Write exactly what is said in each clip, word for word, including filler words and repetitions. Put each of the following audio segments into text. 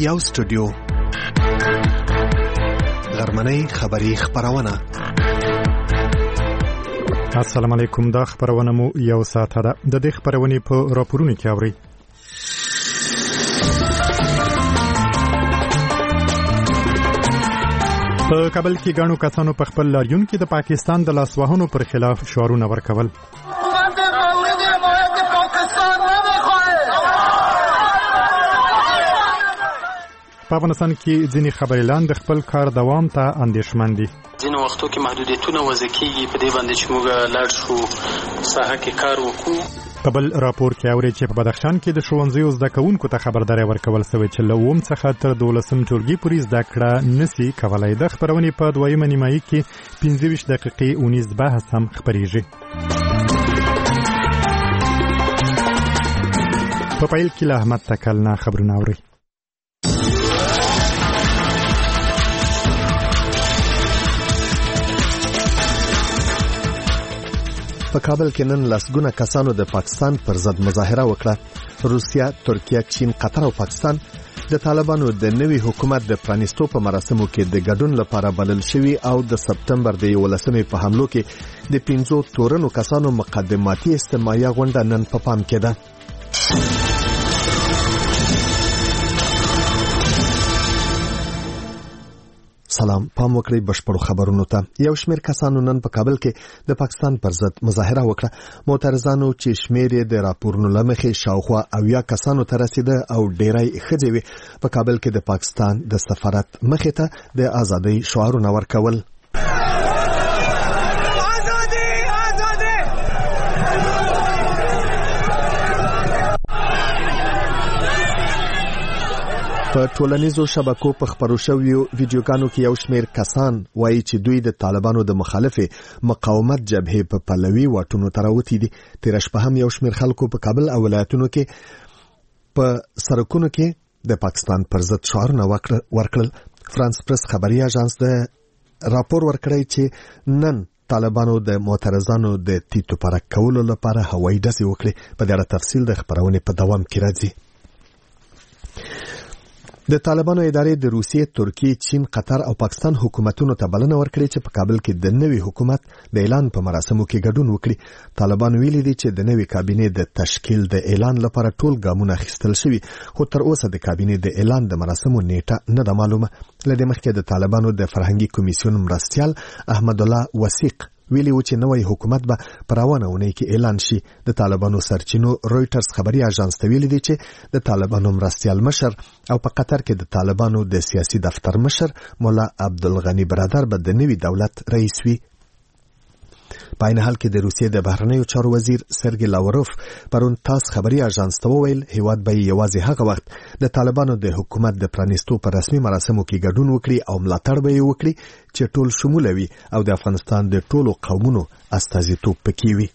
یو سټوډیو غرمنۍ خبری خبرونه. السلام علیکم. دا خبرونه مو یو ساعته ده. د دې خبرونه په راپورونو کې اوري. په کابل کې غاڼو کسانو په خپل لاریون کې د پاکستان د لاسوهنو پر خلاف شعارونه ورکول. په افغانستان کې ځینې خبريالان د خپل کار دوام ته اندېښمن دي. ځینې وختو کې محدودیتونه وضع کېږي، په دې باندې چې موږ لاړ شو ساحه کې کار وکړو. په بل راپور کې اوري چې په بدخشان کې د ښوونځیو زده کوونکو ته خبرداري ورکول شوې چې له اووم څخه تر دولسم ټولګي پورې زده کړه نشي کولای. د خبرونې په دویمه نیمایي کې پنځه ویشت دقیقې اونیز بحث هم خبرېږي. په پیل کې له احمد تکل نه خبرونه اوري. په کابل کې نن لسګونه کسانو د پاکستان پر ضد مظاهره وکړه. روسیا، ترکیه، چین، قطر او پاکستان د طالبانو د نوي حکومت د پرانیستو په مراسمو کې د ګډون لپاره بلل شوي او د سپتمبر د یولسمې په حملو کې د پنځو تورنو کسانو مقدماتي استماعي غونډه نن په پام کې ده. سلام، پام وکړئ بشپړو خبرونو ته. یو شمېر کسانو نن په کابل کې د پاکستان پر ضد مظاهره وکړه. معترضانو چې شمېر یې د راپورونو لمخې شاوخوا اویا کسانو ته رسیده او ډېری ښځې وې. په کابل کې د پاکستان د سفارت مخې ته د ازادۍ شعارونه ورکول. په ټولنیزو شبکو په خبرو شویو ویډیوګانو کې یو شمېر کسان وایي چې دوی د طالبانو د مخالفې مقاومت جبهې په پلوي واټونو ته راوتي دي. تېره شپه هم یو شمېر خلکو په کابل او ولایتونو کې په سړکونو کې د پاکستان پر ضد شعارونه ورکړل. فرانس پرس خبري اژانس د راپور ورکړی چې نن طالبانو د معترضانو د تیتو پرک کولو لپاره هوایي ډزې وکړې. په دې اړه تفصیل د خبرونې په دوام کې راځي. د طالبانو ادارې د روسیې، ترکیې، چین، قطر او پاکستان حکومتونو ته بلنه ورکړې چې په کابل کې د نوي حکومت د اعلان په مراسمو کې ګډون وکړي. طالبان ویلي دي چې د نوي کابینې د تشکیل د اعلان لپاره ټول ګامونه اخیستل شوي، خو تر اوسه د کابینې د اعلان د مراسمو نیټه نه ده معلومه. له دې مخکې د طالبانو د فرهنګي کمیسیون مرستیال احمد الله وثیق ویلي و چې نوی حکومت به په روانه اونۍ کې اعلان شي. د طالبانو سرچینو رویټرز خبري اژانس ته ویلي دي چې د طالبانو مرستیال مشر او په قطر کې د طالبانو د سیاسي دفتر مشر مولا عبدالغنی برادر به د نوي دولت رئیس وي. په عین حال کې د روسیې د بهرنیو چارو وزیر سرګی لاوروف پرون تاس خبري اژانس ته وویل هیواد به یوازې هغه وخت د طالبانو د حکومت د پرانیستو پر رسمي مراسمو کې ګډون وکړي او ملاتړ به یې وکړي چې ټول شموله وي او د افغانستان د ټولو قومونو استازیتوب پکې وي.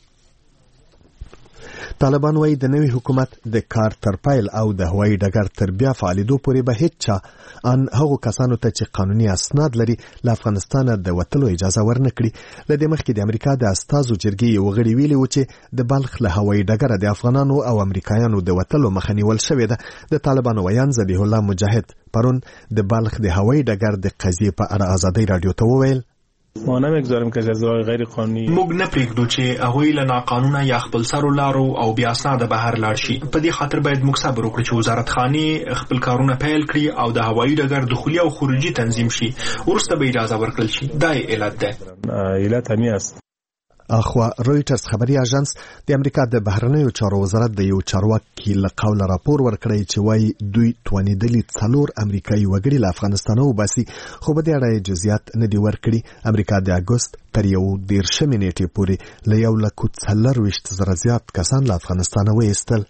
طالبان وايي د نوي حکومت د کار تر پایل او د هوایي ډګر تر بیا فعالیدو پورې به هیڅ چا ان هغو کسانو ته چې قانوني اسناد لري له افغانستانه د وتلو اجازه ورنکړي. له دې مخکې د امریکا د استازو جرګې یو غړي ویلي و چې د بلخ له هوایي ډګره د افغانانو او امریکایانو د وتلو مخه نیول شوې ده. د طالبانو ویان ذبیح الله مجاهد پرون د بلخ د هوایي ډګر د قضیې په اړه ازادۍ رادیو ته وویل ما نمیگذاریم که جزای غیر قانونی موږ نه پرېږدو چې هغوی له ناقانونه یا خپل سرو لارو او بیا اسناده بهر لاړ شي. په دې خاطر باید موږ صبر وکړو چې وزارت خانې خپل کارونه پیل کړي او د هوایي ډګر دخولي او خروجي تنظیم شي، وروسته به اجازه ورکړل شي. دا علت ده. علت همین است. اخوا رویټرز خبري اژانس د امریکا د بهرنیو چارو وزارت د یو چارواکي له قوله راپور ورکړی چې وایي دوی توانیدلي څلور امریکایي وګړي له افغانستانه وباسي، خو په دې اړه جزئیات نه دي ورکړي. امریکا د اګوست تر یو دېرشمې نیټې پورې له یو لکو څلرویشت زره زیات کسان له افغانستانه وایستل.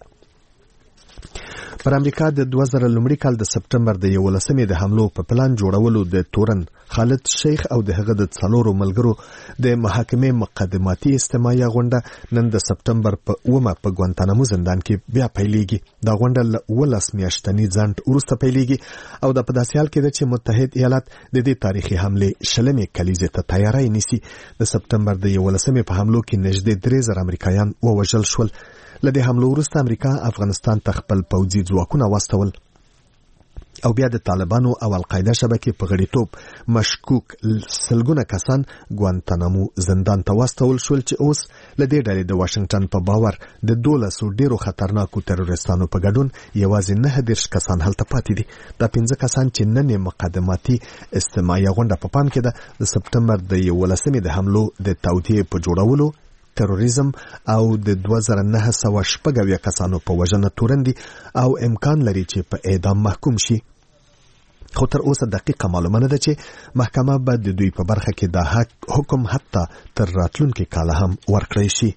پر امریکا د دوه زره لومړي کال د سپتمبر د یولسمې د حملو په پلان جوړولو د تورن خالد شیخ او د هغه د څلورو ملګرو د محاکمې مقدماتي استماعي غونډه نن د سپتمبر په اومه په ګوانتانامو زندان کې بیا پیلېږي. دا غونډه له ولس میاشتني ځنډ وروسته پیلېږي او د په داسې حال کې ده چې متحد ایالات د دې تاریخي حملې شلمې کلیزې ته تیاری نیسي. د سپتمبر د یولسمې په حملو کې نږدې درې زره امریکایان ووژل شول. له دې حملو وروسته امریکا افغانستان ته خپل پوځي ځواکونه واستول. او بیا د طالبانو او القاعده شبکې په غړیتوب مشکوک سلګونه کسان ګوانتانامو زندان ته واستول شول چې اوس له دې ډلې د واشنگټن په باور د دولسو ډیرو خطرناکو تروریستانو په ګډون یوازې نه دېرش کسان هلته پاتې دي. دا پنځه کسان چې نن یې مقدماتي استماعي غونډه په پام کې ده د سپتمبر د یولسمې د حملو د توطیې په جوړولو، تروریزم او د دوه زره نهه سوه شپږ اویا کسانو په وژنه تورن دي او امکان لري چې په اعدام محکوم شي. خو تر اوسه دقیقه معلومه نه ده چې محکمه به د دوی په برخه کې د حکم حتی تر راتلونکي کاله هم ورکړی شي.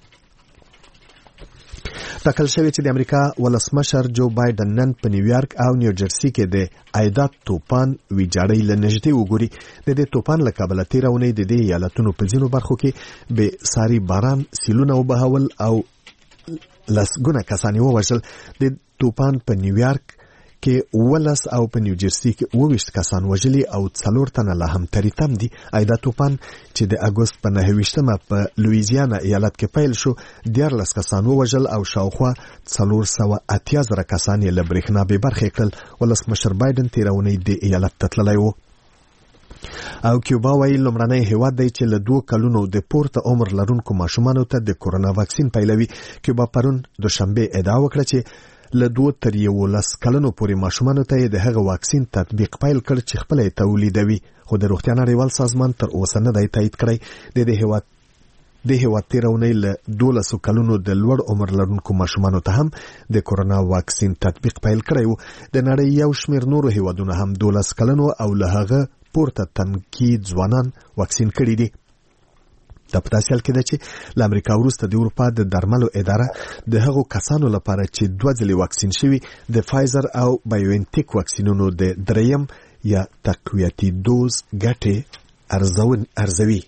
ټاکل شوی چې د امریکا ولسمشر جو بایدن نن په نیویارک او نیوجرسي کې د ایدا طوفان ویجاړۍ له نږدې وګوري. د دې طوفان له کبله تېره اونۍ د دې ایالتونو په ځینو برخو کې بې ساري باران سیلونه وبهول او لسګونه کسان یې ووژل. د طوفان په نیویارک کې ولس او په نیوجرسي کې اوویشت کسان وژلي او څلور تنه لا هم تریتم دي. ایدا طوفان چې د اګوست په نهه ویشتمه په لویزیانا ایالت کې پیل شو دیارلس کسان ووژل او شاوخوا څلور سوه اتیا زره کسان یې له برېښنا بې برخې کړل. ولسمشر بایدن تېره اونۍ د ایالت ته تللی و. او کیوبا وایي لومړنی هیواد دی چې له دوه کلونو د پورته عمر لرونکو ماشومانو ته د کورونا واکسین پیلوي. کیوبا پرون دوشنبه ادعا وکړه چې له دوه تر یولس کلونو پورې ماشومانو ته یې د هغه واکسین تطبیق پیل کړ چې خپله یې تولیدوي، خو د روغتیا نړیوال سازمان تر اوسه نه دی تایید کړی. د دې هیواد د هیواد تېره اونۍ له دولسو کلونو د لوړ عمر لرونکو ماشومانو ته هم د کورونا واکسین تطبیق پیل کړی و. د نړۍ یو شمېر نورو هیوادونو هم دولس کلونو او له هغه پورته تنکي ځوانان واکسین کړي دي. دا په داسې حال کې ده چې له امریکا وروسته د اروپا د درملو اداره د هغو کسانو لپاره چې دوه ځلې واکسین شوي د فایزر او بایوانټیک واکسینونو د دریم یا تقویتي دوز ګټې ارزوي.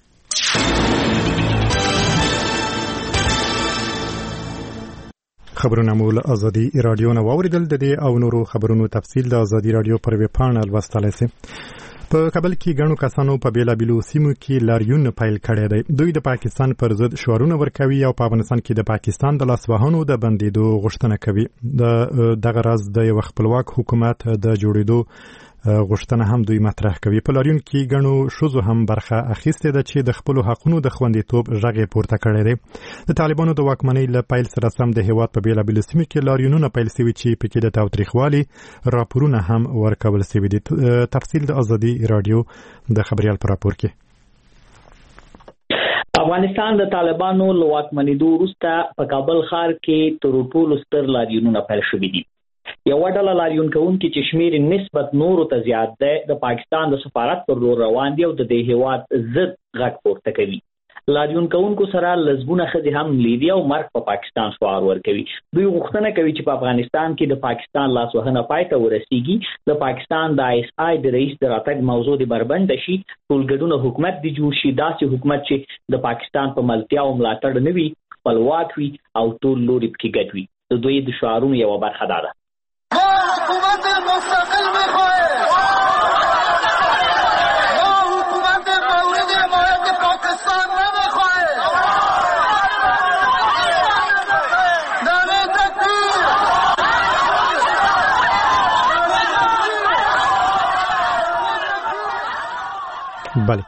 خبرونه مو له ازادي رادیو نه واوریدل. د دې او نورو خبرونو تفصیل د ازادي رادیو پر ویب پاڼه لوستلی سئ. په کابل کې ګڼو کسانو په بیلابیلو سیمو کې لاریون پیل کړی دی. دوی د پاکستان پر ضد شعارونه ورکوي او په افغانستان کې د پاکستان د لاسوهنو د بندېدو غوښتنه کوي. د دغه راز د یو خپلواک حکومت د جوړېدو غوښتنه هم دوی مطرح کوي. په لاریون کې ګڼو ښځو هم برخه اخیستې ده چې د خپلو حقونو د خوندیتوب غږ یې پورته کړی دی. د طالبانو د واکمنۍ له پیل سره سم د هېواد په بیلابیلو سیمو کې لاریونونه پیل سوي چې پکې د تاوتریخوالي راپورونه هم ورکول سوي دي. تفصیل د ازادي رادیو د خبریال په راپور کې. افغانستان د طالبانو له واکمنېدو وروسته په کابل ښار کې تر ټولو ستر لاریونونه پیل شوي دي. یو ډله لاریون کوونکي چې شمیر نسبت نورو ته زیات دی د پاکستان د سفارت پر لور روان دي او د دې هیواد ضد غږ پورته کوي. لاریون کوونکو سره لسګونه ښځې هم لیدي او مرګ په پاکستان شعار ورکوي. دوی غوښتنه کوي چې په افغانستان کې د پاکستان لاسوهنه پای ته ورسیږي، د پاکستان د آی اس آی د رئیس د راتګ موضوع د بربند شي، ټولګډونه حکومت دی جوړ شي، داسې حکومت چې د پاکستان په ملتیا او ملاتړ نه وي، خپلواک وي او ټول لوري پکې ګډ وي. د دوی د شعارونو یوه برخه دا ده: حکومت مستقل میخواه، ما حکومت مورد حمایت پاکستان نمیخواه، نعره تکبیر. بله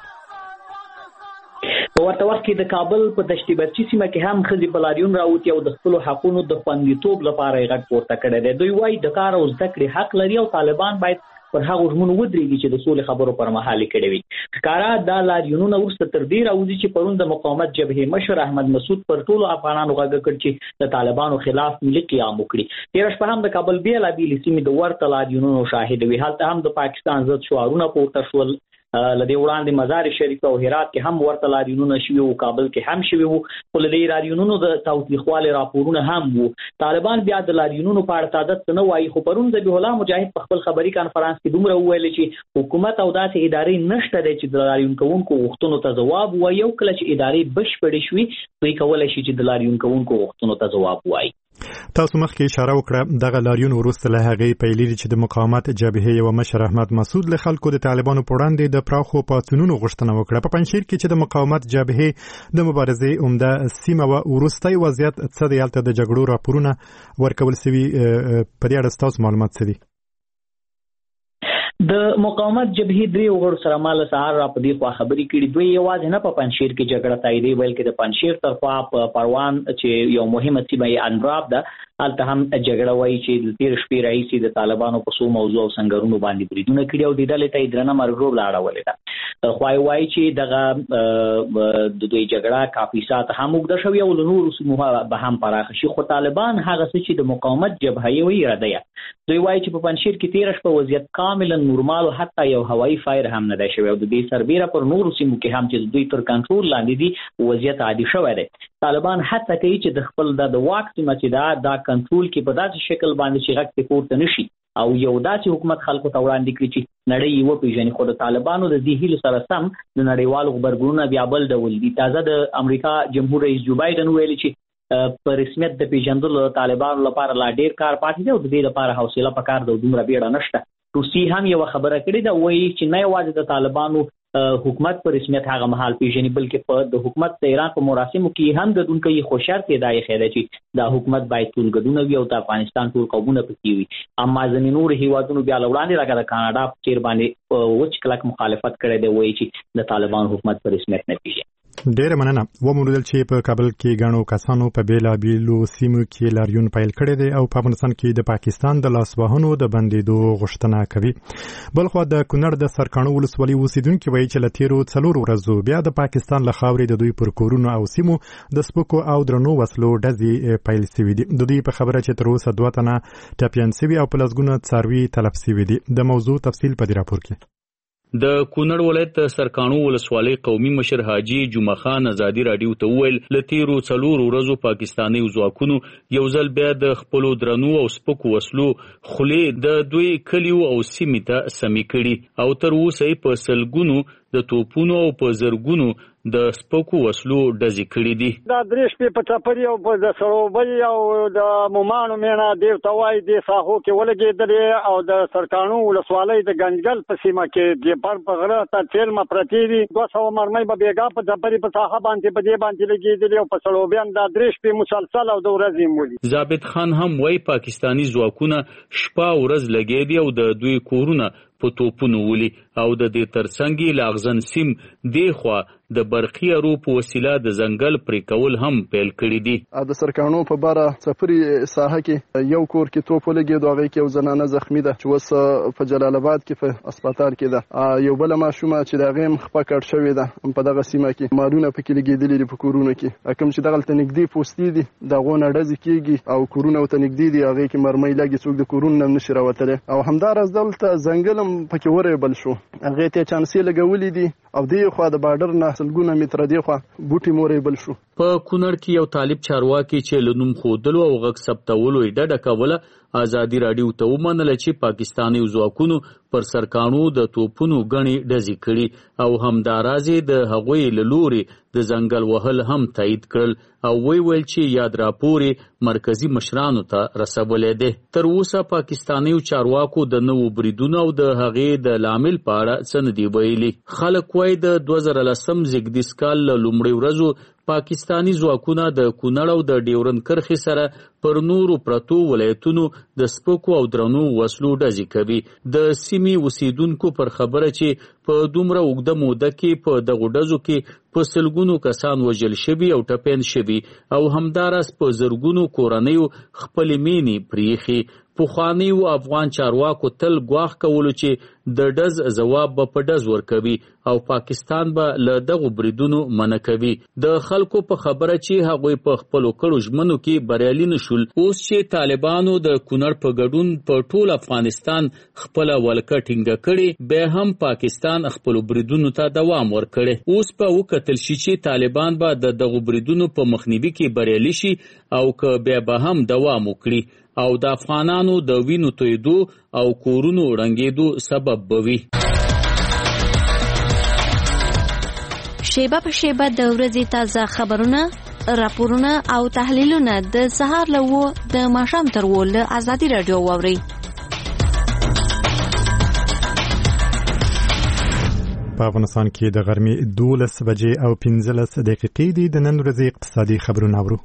په ورته وخت کې د کابل په دشت برچي سیمه کې هم ښځې په لاریون راوتي او د خپلو حقونو د خوندیتوب لپاره یې غږ پورته کړی دی. دوی وایي د کار او زده کړې حق لري او طالبان باید پر هغو ژمنو ودرېږي چې د سولې خبرو پر مهال یې کړې وي. ښکاره دا لاریونونه وروسته تر دې راوځي چې پرون د مقاومت جبهې مشر احمد مسعود پر ټولو افغانانو غږ کړ چې د طالبانو خلاف ملي قیام وکړي. تېره شپه هم د کابل بېلابېلې سیمې د ورته لاریونونو شاهد وي. هلته هم د پاکستان ضد شعارونه پورته شول. لدې وړاندې مزار شریف او هرات کې هم ورته لاریونونه شوي وو، کابل کې هم شوي وو، خو له دې لاریونونو د تاوتریخوالي راپورونه هم وو. طالبان بیا د لاریونونو په اړه تازه څه نه وایي، خو پرون ذبیح الله مجاهد په خپل خبري کانفرنس کې دومره وویل چې حکومت او داسې ادارې نشته دی چې د لاریون کوونکو غوښتنو ته ځواب ووایي، او کله چې ادارې بشپړې شوي دوی کولی شي چې د لاریون کوونکو غوښتنو ته ځواب ووایي. تاسو مخکې اشاره وکړه دغه لاریون وروسته له هغې پیلېږي چې د مقاومت جبهې یوه مشر احمد مسعود له خلکو د طالبانو په وړاندې د پراخو پاڅونونو غوښتنه وکړه. په پنجشیر کې چې د مقاومت جبهې د مبارزې عمده سیمه وه، وروستی وضعیت څه دی؟ هلته د جګړو راپورونه ورکول سوي، په دې اړه ستاسو معلومات څه دي؟ د مقاومت جبهې درې وګړو سره مال سهار را په دې خوا خبرې کړي. دوی یوازې نه په پنجشیر کې جګړه تاییدي بلکې د پنجشیر تر خوا په پروان چې یو مهمه سیمه یې اندراب ده هلته هم جګړه وایي چې د تیر شپې راهیسې د طالبانو په څو موضوع او سنګرونو باندې بریدونه کړي او د ډلې ته یې درنه مرګ ژوبله اړولې ده. تر خوا یې وایي چې دغه د دوی جګړه کافي ساعت هم اوږده شوې او له نورو سیمو به هم پراخه شي، خو طالبان هغه څه چې د مقاومت جبهه یې وایي ردیه. دوی وایي چې په پنجشیر کې تېره شپه وضعیت کاملا نورمال او حتی یو هوایي فایر هم نه دی شوی او د دې سربیره پر نورو سیمو کې هم چې دوی تر کنټرول لاندې دي وضعیت عادي شوی دی. طالبان حتی کوي چې د خپل د واک سیمه چې دا دا کنټرول کې په داسې شکل باندې چې غږ ته پورته نشي او یو داسې حکومت خلکو ته وړاندې کړي چې نړۍ یې وپېژني. خو د طالبانو د دې هیلو سره سم د نړیوالو غبرګونونه بیا بل ډول دي. تازه د امریکا جمهور رئیس جو بایدن ویلي چې په رسمیت د پیژندلو طالبانو لپاره لا ډیر کار پاتې دی او د دې لپاره حوصله پکار ده او دومره بیړه نشته. روسي هم یو خبره کړې ده، وایي چې نه یوازې د طالبانو حکومت په رسمیت هغه مهال پیژني بلکې په د حکومت د ایران په مراسمو کې هم ګډون کوي، خو شرط یې دا ایښی دی چې دا حکومت باید ټول ګډونه وي او د افغانستان ټول قومونه پکې وي. اما ځینې نور هیوادونو بیا له وړاندې لکه د کاناډا په څېر باندې وچ کلک مخالفت کړی دی، وایي چې د طالبان حکومت په رسمیت نه پیژني. ډیره مننه. وموندل چې په کابل کې غاڼو کسانو په بیلابیلو سیمو کې لاریون پیل کړی دی او په افغانستان کې د پاکستان د لاسوهنو د بندیدو غوښتنه کوي. بلخو د کونړ د سرکاڼو ولسوالۍ اوسیدونکو وایي چې له تیرو څلورو ورځو بیا د پاکستان له خاورې د دوی پر کورونو او سیمو د سپکو او درنو وسلو ډزې پیل شوي دي. د دوی په خبره چې تر اوسه دوه تنه ټپیان شوي او په لسګونه څاروي تلف شوي دي. د موضوع تفصیل په دې راپور کې. د کونړ ولایت سرکاڼو ولسوالۍ قومي مشر حاجی جمعه خان ازادي راډیو ته وویل له تیرو څلورو ورځو پاکستاني ځواکونو یو ځل بیا د خپلو درنو او سپکو وسلو خولې د دوی کلیو او سیمې ته سمې کړي او تر اوسه یې په سلګونو د توپونو او په زرګونو د سپکو وسلو ډزې کړي دي. دا درې شپې په ټپري او په د سروبۍ او د مومانو مینا دیو ته وایي دې ساحو کې ولګېدلې او د سرکاڼو ولسوالۍ د ګنجګل په سیمه کې د پر په غره ته تیلمه پرتې دي. دوه سوه مرمۍ به بېګا په ټپري په ساحه باندې په دې باندې لګېدلې او په سروبیان دا درې شپې مسلسل او د ورځې یې ولي. ثابت خان هم وایي پاکستاني ځواکونه شپه ورځ لګېدي او د دوی کورونه په توپونو ولي او د دې ترڅنګ لاغزن سیم دیخوا د برقي ارو په وسیله د ځنګل پرې کول هم پیل کړي دي. د سرکاڼو په باره څپري ساحه کې یو کور کې توپ ولګېد او هغې کې یو زنانه زخمي ده چې اوس په جلال آباد کې په اسپتال کې ده. یو بله ماشومه چې د هغې هم خپه کړ شوې ده په دغه سیمه کې مالونه پکې لګېدلي دي په کورونو کې. کوم چې دغلته نږدې پوستې دي د هغو نه ډزې کېږي او کورونه ورته نږدې دي هغې کې مرمۍ لګي څوک د کورونو نه هم نشي راوتلی او همداراز دلته ځنګل هم پکې وریبل شو هغې ته یې چانسې لګولي دي او دې خوا د بارډر نه سلګونه متره دې خوا بوټي مورېبل شو. په کونړ کې یو طالب چارواکي چې له نوم ښودلو او غږ ثبتولو یې ډډه کوله ازادي راډیو ته ومنله چې پاکستاني ځواکونو پر سرکاڼو د توپونو ګڼې ډزې کړي او همداراز یې د هغوی له لورې د ځنګل وهل هم تایید کړل او وی ویل چې یاد راپور مرکزي مشرانو ته رسولی دی. تر اوسه پاکستانیو چارواکو د نوو بریدونو او د هغې د لامل په اړه څه نه دي ویلي. خلک وایي د دوه زره لسم زیږدیز کال له لومړۍ ورځو پاکستاني ځواکونه د کونړ او د ډیورند کرښې سره پر نورو پرتو ولایتونو د سپکو او درنو وسلو ډزې کوي. د سیمې اوسیدونکو پر خبره چې په دومره اوږده موده کې په دغو ډزو کې په سلګونو کسان وژل شوي او ټپیان شوي او همداراز په زرګونو کورنیو خپلې مینې پریښي. پخوانیو افغان چارواکو تل ګواښ کولو چې د ډز ځواب به په ډز ورکوي او پاکستان به له دغو بریدونو منع کوي. د خلکو په خبره چې هغوی په خپلو کړو ژمنو کې بریالي نشول. اوس چې طالبانو د کونړ په ګډون په ټول افغانستان خپله ولکه ټینګه کړې بیا هم پاکستان خپلو بریدونو ته دوام ورکړی. اوس به وکتل شي چې طالبان به د دغو بریدونو په مخنیوي کې بریالي شي او که بیا به هم دوام وکړي او د افغانانو د وینو تویدو او کورونو ړنګېدو سبب بوي. شیبه په شیبه د ورځې تازه خبرونه، راپورونه او تحلیلونه د سهار له اووه د ماښام تر اووه له ازادي راډیو واورئ. په افغانستان کې د غرمې دولس بجې او پنځلس دقیقې دي. د نن ورځې اقتصادي خبرونه اورو.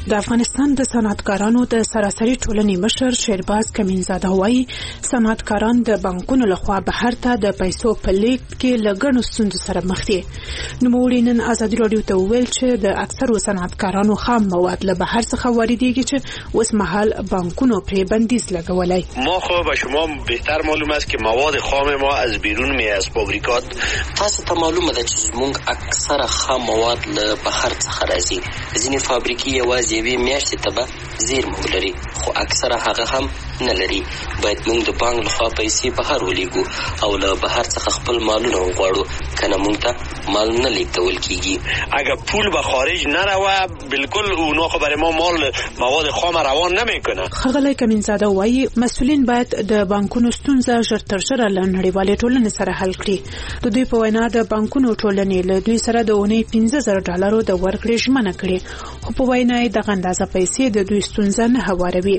د افغانستان د صنعتکارانو د سراسري ټولنې مشر شیرباز کمینزاده وایي صنعتکاران د بانکونو لخوا بهر ته د پیسو په لیږد کې له ګڼو ستونزو سره مخ دي. نوموړي نن ازادي راډیو ته وویل چې د اکثرو صنعتکارانو خام مواد له بهر څخه واردېږي چې اوس مهال بانکونو پرې بندیز لګولی. ما خو به شما بهتر معلوم است که مواد خام ما از بیرون می از فابریکات. تاسو ته معلومه ده چې موږ اکثره خام مواد له بهر څخه راځي. ځینې فابریکې یوازې یوې میاشتې ته به زیرمه ولري خو اکثره هغه هم نه لري. باید موږ د بانک لخوا پیسې بهر ولیږو او له بهر څخه خپل مالونه وغواړو کنه موږ ته مال نه لیږدول کیږي. اگر پول به خارج نروه بالکل اونا خو برای ما مال مواد خام روان نمیکنه. ښاغلی کمینزاده وایي مسؤلین باید د بانکونو ستونزه ژر تر ژره له نړیوالې ټولنې سره حل کړي. د دوی په وینا د بانکونو ټولنې له دوی سره د اونۍ پنځه زره ډالرو د ورکړې ژمنه کړې خو په وینا یې دغه اندازه پیسې د دوی ستونزه نه هواروي.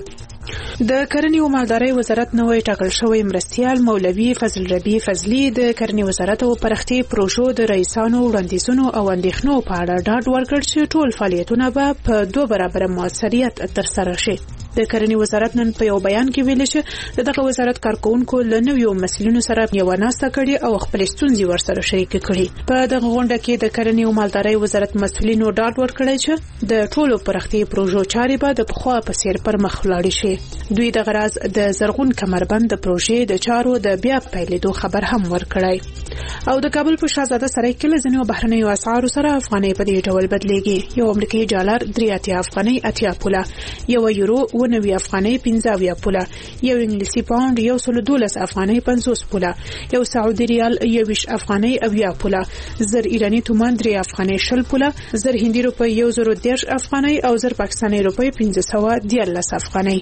د کرنې او مالدارۍ وزارت نوی ټاکل شوی مرستیال مولوي فضل ربی فضلي د کرنې وزارت او پرختي پروژو د رئیسانو وړاندیزونو او اندېښنو په اړه ډاډ ورکړ چې ټول فعالیتونه به په دوه برابره موثریت ترسره شي. د کرنې وزارت نن په یو بیان کې ویلي چې دغه وزارت کارکونکو له نویو مسلونو سره یو ناسته کړي او خپل ستونزې ورسره شریک کړي. په دغه غونډه کې د کرنې او مالدارۍ وزارت مسؤلینو ډاډ ورکړی چې د ټولو پرختي پروژو چارې به د پخوا په څیر پر مخ ولاړې شي. دوی د غراز د زرغون کمربند د پروژې د چارو د بیا پیلېدو خبر هم ورکړی. او د کابل په شاهزاده سرای کې له ځینو بهرنیو اسعارو سره افغانۍ په دې ډول بدلېږي. یو امریکایي ډالر درې اتیا افغانۍ اتیا پوله، یو یورو اوه نوي افغانۍ پنځه اویا پوله، یو انګلیسي پاونډ یو سل دولس افغانۍ پنځوس پوله، یو سعودي ریال یوویشت افغانۍ اویا پوله، زر ایراني تومان درې افغانۍ شل پوله، زر هندي روپۍ یو زر دېرش افغانۍ او زر پاکستاني روپۍ پنځه سوه دیارلس افغانۍ.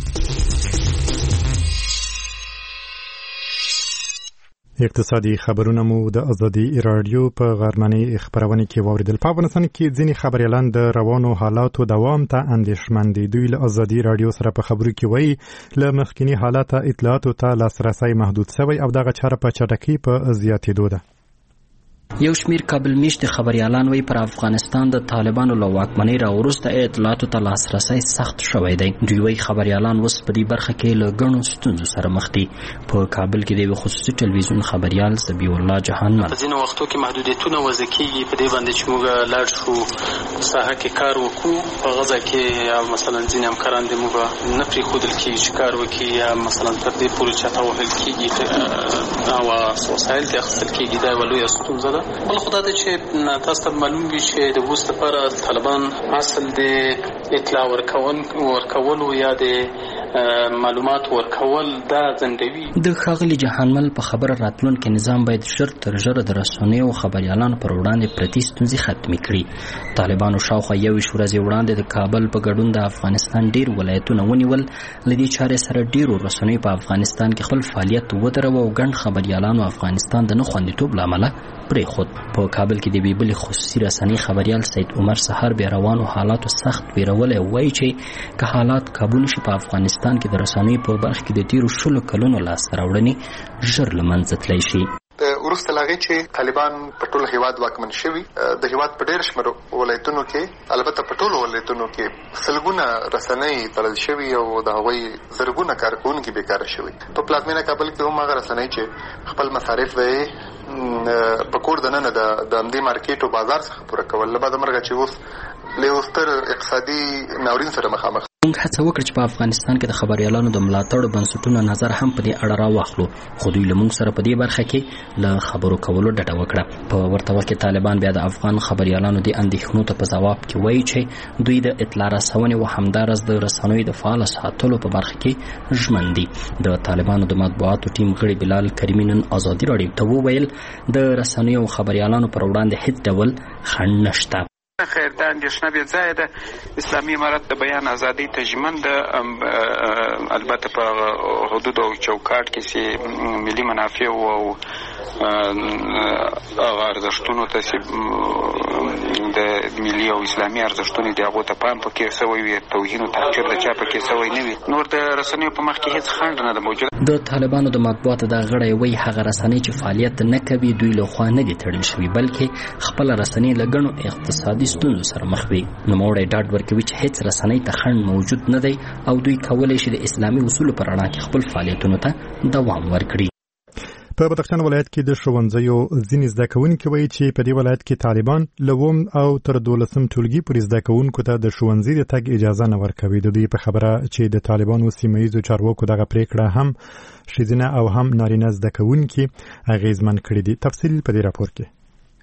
اقتصادي خبرونه مو د ازادي رادیو په غرمنۍ خبرونه کې واوریدل. په افغانستان کې ځینې خبريالان د روانو حالاتو دوام ته اندېښمن دي. دوی له ازادي رادیو سره په خبرو کې وایي له مخکنی حالات اطلاعاتو ته لاسرسي محدود شوی او دغه چاره په چټکۍ په زیاتېدو ده. یو شمیر کابل میشت خبريالان وی پر افغانستان د طالبانو له واکمنۍ راوروسته اطلاعاتو ته لاسرسي سخت شوی دی. دوی وی خبريالان اوس په دې برخه کې له ګڼو ستونزو سره مخ دي. په کابل کې د خصوصي ټلویزیون خبريال سبی الله جهان په ځینو وختو کې محدودیتونه وضع کیږي په دې باندې چې موږ لاړ شو ساحه کې کار وکړو. په غزا کې یا مثلا ځینې همکاران دې موږ نه پرېښودل کېږي چې کار وکړي یا مثلا تر دې پورې چاته وهل کېږي او وسایل ترې اخیستل کېږي. دا یوه لویه ستونزه ده. بل خدا ته چې تاسو ته معلوم وي چې د اوس لپاره طالبان اصل د اطلاع ورکول ورکول یا د معلومات ورکول دا ځندوي. د ښاغلي جهانمل په خبره راتلونکي نظام باید ژر تر ژره د رسنیو او خبريالانو پر وړاندې پرتې ستونزې ختمې کړي. طالبانو شاوخوا یوویشت ورځې وړاندې د کابل په ګډون د افغانستان ډیر ولایتونه ونیول. له دې چارې سره ډیرو رسنیو په افغانستان کې خپل فعالیت ودروه او ګڼ خبريالانو افغانستان د نه خوندیتوب له امله پرېښود. په کابل کې د بیبلې خصوصي رسنۍ خبريال سید عمر سحر بیا روانو حالاتو سخت ویرولی وایي چې که حالات قابو نشي په افغانستان کې د رسنۍ په برخه کې د تیرو شلو کلونو لاسته راوړنې ژر له منځه تللی شي. وروسته له هغې چې طالبان په ټول هیواد واکمن شوي د هیواد په ډېر شمېر ولایتونو کې البته په ټولو ولایتونو کې سلګونه رسنۍ تړل شوي او د هغوی زرګونه کارکوونکي بېکاره شوي. په پلازمینه کابل کې هم هغه رسنۍ چې خپل مصارف به په کور دننه د همدې مارکیټ او بازار څخه پوره کول له بعده مرګه چې اوس له یو ستر اقتصادي ناورین سره مخامخ. موږ هڅه وکړه چې په افغانستان کې د خبريالانو د ملاتړ بنسټونو نظر هم په دې اړه راواخلو خو دوی له موږ سره په دې برخه کې له خبرو کولو ډډه وکړه. په ورته وخت کې طالبان بیا د افغان خبريالانو د اندېښنو ته په ځواب کې وایي چې دوی د اطلاع رسونې او همدارس د رسنیو د فعال ساتلو په برخه کې ژمن دي. د طالبانو د مطبوعاتو ټیم غړي بلال کریمي نن ازادي راډیو ته وویل د رسنیو او خبريالانو پر وړاندې هیڅ ډول خنډ نشته. خیر دا اندېښنه بې ځایه ده. اسلامي امارت د بیان ازادۍ ته ژمن ده البته په حدود او چوکاټ کې چې ملي منافع او هغه ارزښتونو ته چې د ملي او اسلامي ارزښتونو دي هغو ته پام پکې سوی وي، توهین او تحقیر د چا پکې سوی نه وي. نور د رسنیو په مخ کې هیڅ خنډ نه ده موجود. د طالبانو د مطبوعاتو د غړی وی هغه رسنۍ چې فعالیت نه کوي دوی له خوا نه دي تړل شوي، بلکې خپل رسنۍ له ګڼو اقتصادي ستونزو سره مخ وي. نوموړی ډاډ ورکوي چې هیڅ رسنۍ ته خنډ موجود نه دی او دوی کولی شي د اسلامي اصولو په رڼا کې خپل فعالیتونو ته دوام ورکړي. په بدخشان ولایت کې د ښوونځیو ځینې زده کوونکي وایي چې په دې ولایت کې طالبان له اووم او تر دولسم ټولګي پورې زده کوونکو ته د ښوونځي د تګ اجازه نه ورکوي. د دوی په خبره چې د طالبانو سیمه ییزو چارواکو دغه پریکړه هم ښځینه او هم نارینه زده کوونکي اغېزمن کړي دي. تفصیل په دې راپور کې.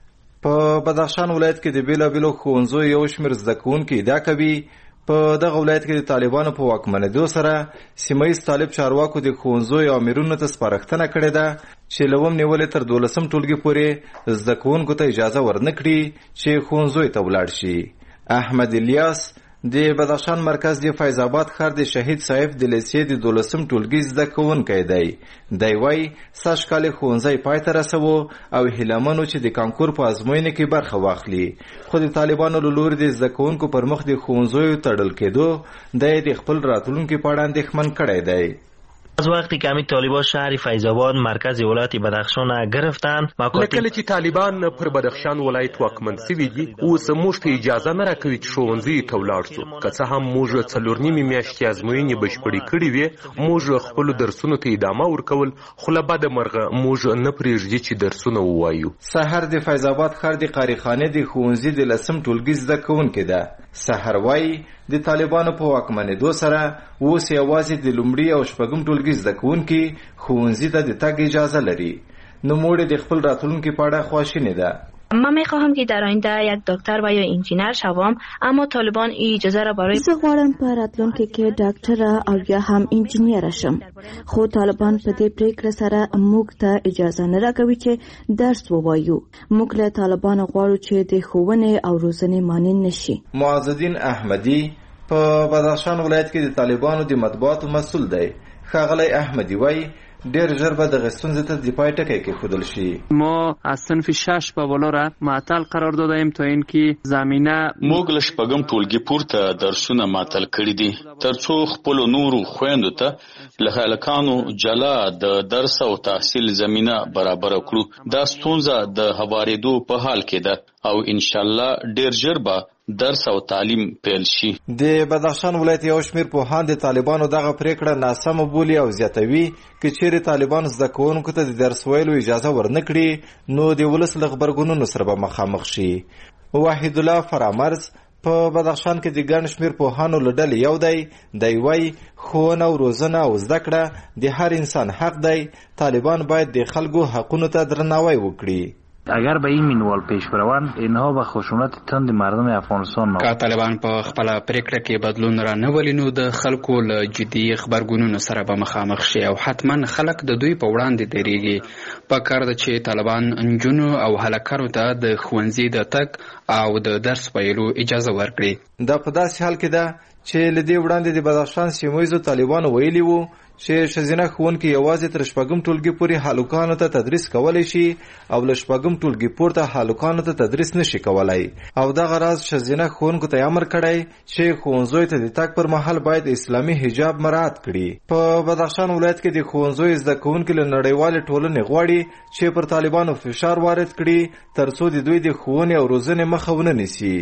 په بدخشان ولایت کې د بیلابیلو ښوونځیو یو شمېر زده کوونکي ادعا کوي په دغه ولایت کې د طالبانو په واکمنېدو سره سیمه ییز طالب چارواکو د ښوونځیو امیرونو ته سپارښتنه کړې ده چې له اووم نیولې تر دولسم ټولګي پورې زده کوونکو ته اجازه ورنه کړي چې ښوونځیو ته ولاړ شي. احمد الیاس د بدخشان مرکز د فیض آباد ښار د شهید صاحب د لیسې د دولسم ټولګي زده کوونکی دی. دی وایي سږ کال یې ښوونځی پای ته رسوو او هیلهمن و چې د کانکور په ازموینې کې برخه واخلي، خو د طالبانو له لوري د زده کوونکو پر مخ د ښوونځیو تړل کېدو دی د خپل راتلونکي په اړه اندېښمن کړی دی. از وقتی که همین طالبان شهر فیض آباد مرکز ولایت بدخشان گرفتن لکه چې طالبان پر بدخشان ولایت واکمن شوي دي اوس موږ ته اجازه نه راکوي چې ښوونځي ته ولاړ شو. که څه هم موږ څلور نیمې میاشتې ازموینې بشپړې کړې وې موږ خپلو درسونو ته ادامه ورکول، خو له بده مرغه موږ نه پرېږدي چې درسونه ووایو. سحر د فیض آباد ښار د قاریخانې د ښوونځي د لسم ټولګي زده کوونکې ده. سحر وایي د طالبانو په واکمنېدو سره اوس یوازې د لومړي او شپږم ټولګي زده کوونکي ښوونځي ته د تګ اجازه لري. نوموړې د خپل راتلونکي په اړه خواشینې ده. من میخواهم که در آینده یک دکتر و یا انجینر شوم، اما طالبان این اجازه را برای زه غواړم په راتلونکي کې ډاکټر او یا هم انجینر شم، خو طالبان په دې پریکړه سره موږ ته اجازه نه راکوي چې درس ووایو. موږ له طالبان غواړو چې د ښوونې او روزنې مانع نشي. معز الدین احمدی په بدخشان ولایت کې د طالبانو د مطبوعاتو مسئول دی. ښاغلی احمدی وایي ډیر ژر به دغه ستونزې ته د پای ټکی کېښودل شي. ما از صنف شش به بالا را معطل قرار دادیم تا اینکه زمینه موږ له شپږم ټولګي پورته درسونه معطل کړي دي ترڅو خپلو نورو خویندو ته له هلکانو جلا د درس او تحصیل زمینه برابر کړو. دا ستونزه د هوارېدو په حال کې ده او انشاءالله ډیر ژر به درس او تعلیم پیل شي. د بدخشان ولایت یو شمېر پوهان د طالبانو دغه پریکړه ناسمه بولي او زیاتوي که چیرې طالبان زده کوونکو ته د درس ویلو اجازه ورنه کړي نو د ولس له غبرګونونو سره به مخامخ شي. وحید الله فرامرز په بدخشان کې د ګڼ شمېر پوهانو له ډلې یو دی. دی وایي ښوونه او روزنه او زده کړه د هر انسان حق دی. طالبان باید د خلکو حقونو ته درناوی وکړي. اگر به این منوال پیش بروند اینها به خشونت تند مردم افغانستان نه. که طالبان په خپل پریکړه کې بدلون را نه ولي نو د خلکو له جدي خبرګونونو سره به مخامخ شي او حتما خلک د دوی په وړاندې درېږي. په کار ده چې طالبان نجونو او هلکانو ته د ښوونځي د تګ او د درس ویلو اجازه ورکړي. دا په داسې حال کې ده چې له دې وړاندې د بدخشان سیمه ییزو طالبانو ویلي وو چې ښځینه ښوونکي یوازې تر شپږم ټولګي پورې هلکانو ته تدریس کولی شي او له شپږم ټولګي پورته هلکانو ته تدریس نشي کولی. او دغه راز ښځینه ښوونکو ته امر کړی چې ښوونځیو ته د تګ پر مهال باید اسلامي حجاب مراعات کړي. په بدخشان ولایت کې د ښوونځیو زده کوونکي له نړیوالې ټولنې غواړي چې پر طالبانو فشار وارد کړي ترڅو د دوی د ښوونې او روزنې مخه ونه نیسي.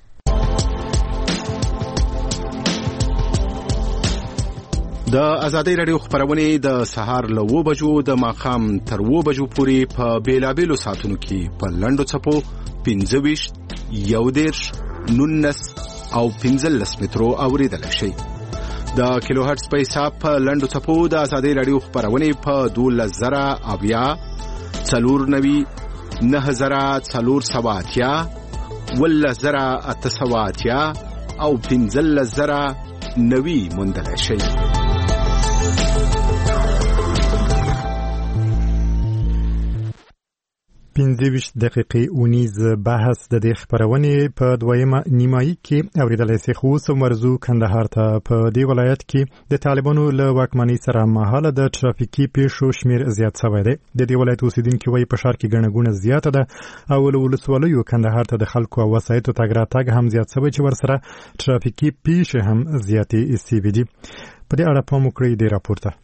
د ازادۍ راډیو خبرونه د سهار له اوه بجو د ماښام تر اوه بجو پورې په بیلابیلو ساعتونو کې په لنډو څپو پنځه ویشت یو دېرش نولس او پنځلس مترو اورېدلی شئ. د کیلو هرټز په حساب په لنډو څپو د ازادۍ راډیو خبرونه په دولس زره اویا څلور نوي نهه زره څلور سوه اتیا اوولس زره اته سوه اتیا او پنځلس زره نوي موندلی شئ. پنځه ویشت دقیقې اونیز بحث د دې خبرونې په دویمه نیمایي کې اوریدلی سي. خو اوس مرزو کندهار ته. په دې ولایت کې د طالبانو له واکمنۍ سره مهاله د ترافیکي پیښو شمیر زیات شوی دی. د دې ولایت اوسیدونکي وایي په ښار کې ګڼه ګوڼه زیاته ده او له ولسوالیو کندهار ته د خلکو او وسایطو تګ راتګ هم زیات شوی چې ورسره ترافیکي پیښې هم زیاتې سوي دي. په دې اړه پام وکړئ د راپور ته.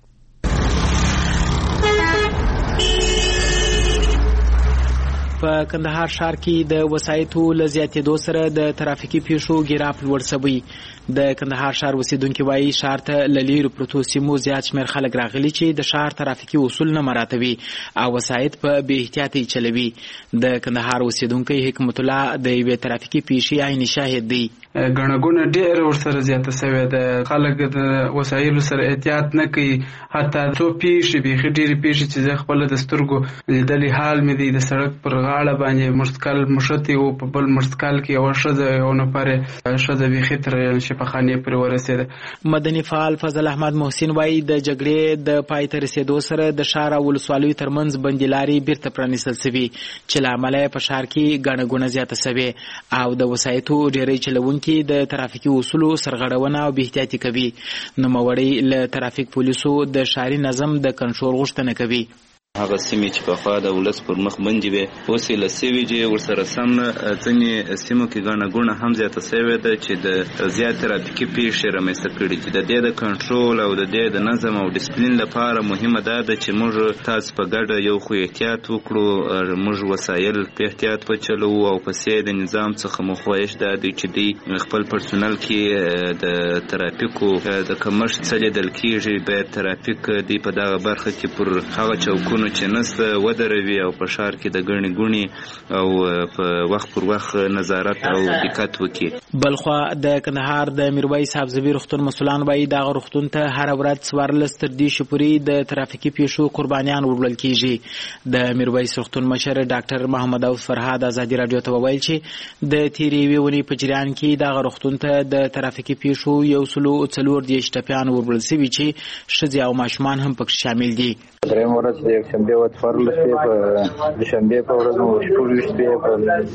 په کندهار ښار کې د وسایطو له زیاتېدو سره د ترافیکي پیښو ګراف لوړ شوی. د کندهار ښار اوسیدونکي وایي ښار ته له لیرې پرتو سیمو زیات شمېر خلک راغلي چې د ښار ترافیکي اصول نه مراعاتوي او وسایط په بې احتیاطۍ چلوي. د کندهار اوسیدونکی حکمت الله د یوې ترافیکي پیښې عیني شاهد دی. ګڼه ګوڼه ډېره ورسره زیاته شوې ده. خلک د وسایلو سره احتیاط نه کوي. حتی څو پیښې بیخي ډېرې پیښې چې زه خپله د سترګو لیدلې حال مې دی. د سړک پر غاړه باندې مړسکل مښتې و، په بل مړسکل کې یوه ښځه یو نفر ښځه بیخي تر شفاخانې پورې ورسېده. مدني فعال فضل احمد محسن وایي د جګړې د پای ته رسېدو سره د ښار او ولسوالیو ترمنځ بندي لارې بیرته پرانیستل سوي چې له امله یې په ښار کې ګڼه ګوڼه زیاته سوې او د وسایطو ډېری چلوونکي د ترافیکي اصولو سرغړونه او بې احتیاطي کوي. نوموړی له ترافیک پولیسو د ښاري نظم د کنټرول غوښتنه کوي. هغه سیمې چې پخوا د ولس پر مخ بندې وې اوس یې له سوي چې ورسره سم ځینې سیمو کې ګڼه ګوڼه هم زیاته سوې ده چې د زیات ترافیکي پیښې رامنځته کړي چې د دې د کنټرول او د دې د نظم او ډسپلین لپاره مهمه ده چې موږ تاسو په ګډه یو خو احتیاط وکړو، موږ وسایل په احتیاط وچلوو او پسې د نظام څخه مو خواهش دا دی چې دوی خپل پرسونل کې د ترافیکو د کمښت څه لیدل کېږي باید ترافیک دوی په دغه برخه کې پر هغه چوکونه چې نسته ودروي او په ښار کې د ګڼې ګوڼې او په وخت پر وخت نظارت او دقت وکړي. بلخوا د کندهار د میرویس حفظوي روغتون مسؤلان وایي دغه روغتون ته هره ورځ څوارلس تر دېرشو پورې د ترافیکي پیښو قربانیان وړل کېږي. د میرویس روغتون مشر ډاکټر محمد اوس فرهاد ازادي راډیو ته وویل چې د تېرې یوې اونۍ په جریان کې دغه روغتون ته د ترافیکي پیښو یو سلو څلور دېرش ټپیان وړل سوي چې ښځې او ماشومان هم پکې شامل دي. درېیمه ورځ د یکشنبې ورځ څوارلس شپې، په دوشنبې په ورځ مو شپږ ویشت شپې، په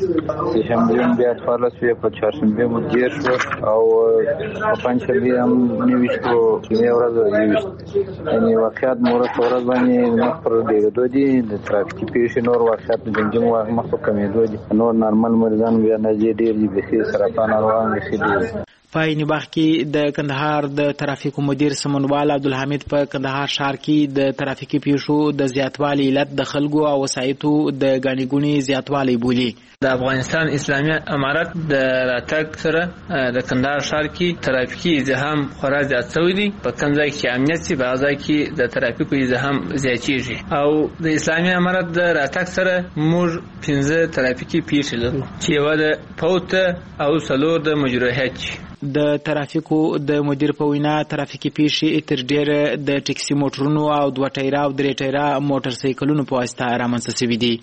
سهشنبې بیا څوارلس شپې، په چهارشنبې مو دېرش شوه او په پنجشنبې هم نهه ویشت و، جمعې ورځ یو ویشت. یعنې واقعیات مو ورځ په ورځ باندې مخ پر ډېرېدو دي. د ترافیکي پیښې نور واقعیات د جمجمو مخ په کمېدو دي. نور نارمل مریضان بیا نزدې ډېر دي، بیخي سرطان ناروغان بیخي ډېر دي. په عین وخت کې د کندهار د ترافیکو مدیر سمونوال عبدالحمید په کندهار ښار کې د ترافیکي پیښو د زیاتوالي علت د خلکو او وسایطو د ګڼې ګوڼې زیاتوالی بولي. د افغانستان اسلامي امارت د راتګ سره د کندهار ښار کې ترافیکي ازدحام خورا زیات شوی دی. په کوم ځای کې امنیت وي په هغه ځای کې د ترافیکو ازدحام زیاتېږي او د اسلامي امارت د راتګ سره موږ پنځه ترافیکي پیښې لرو چې یوه د فوت او څلور د مجروحیت. د ترافیکو د مدیر په وینا ترافیکي پیښې تر ډېره د ټکسي موټرونو او دوه ټایره او درې ټایره موټر سایکلونو په واسطه رامنځته شوي دي.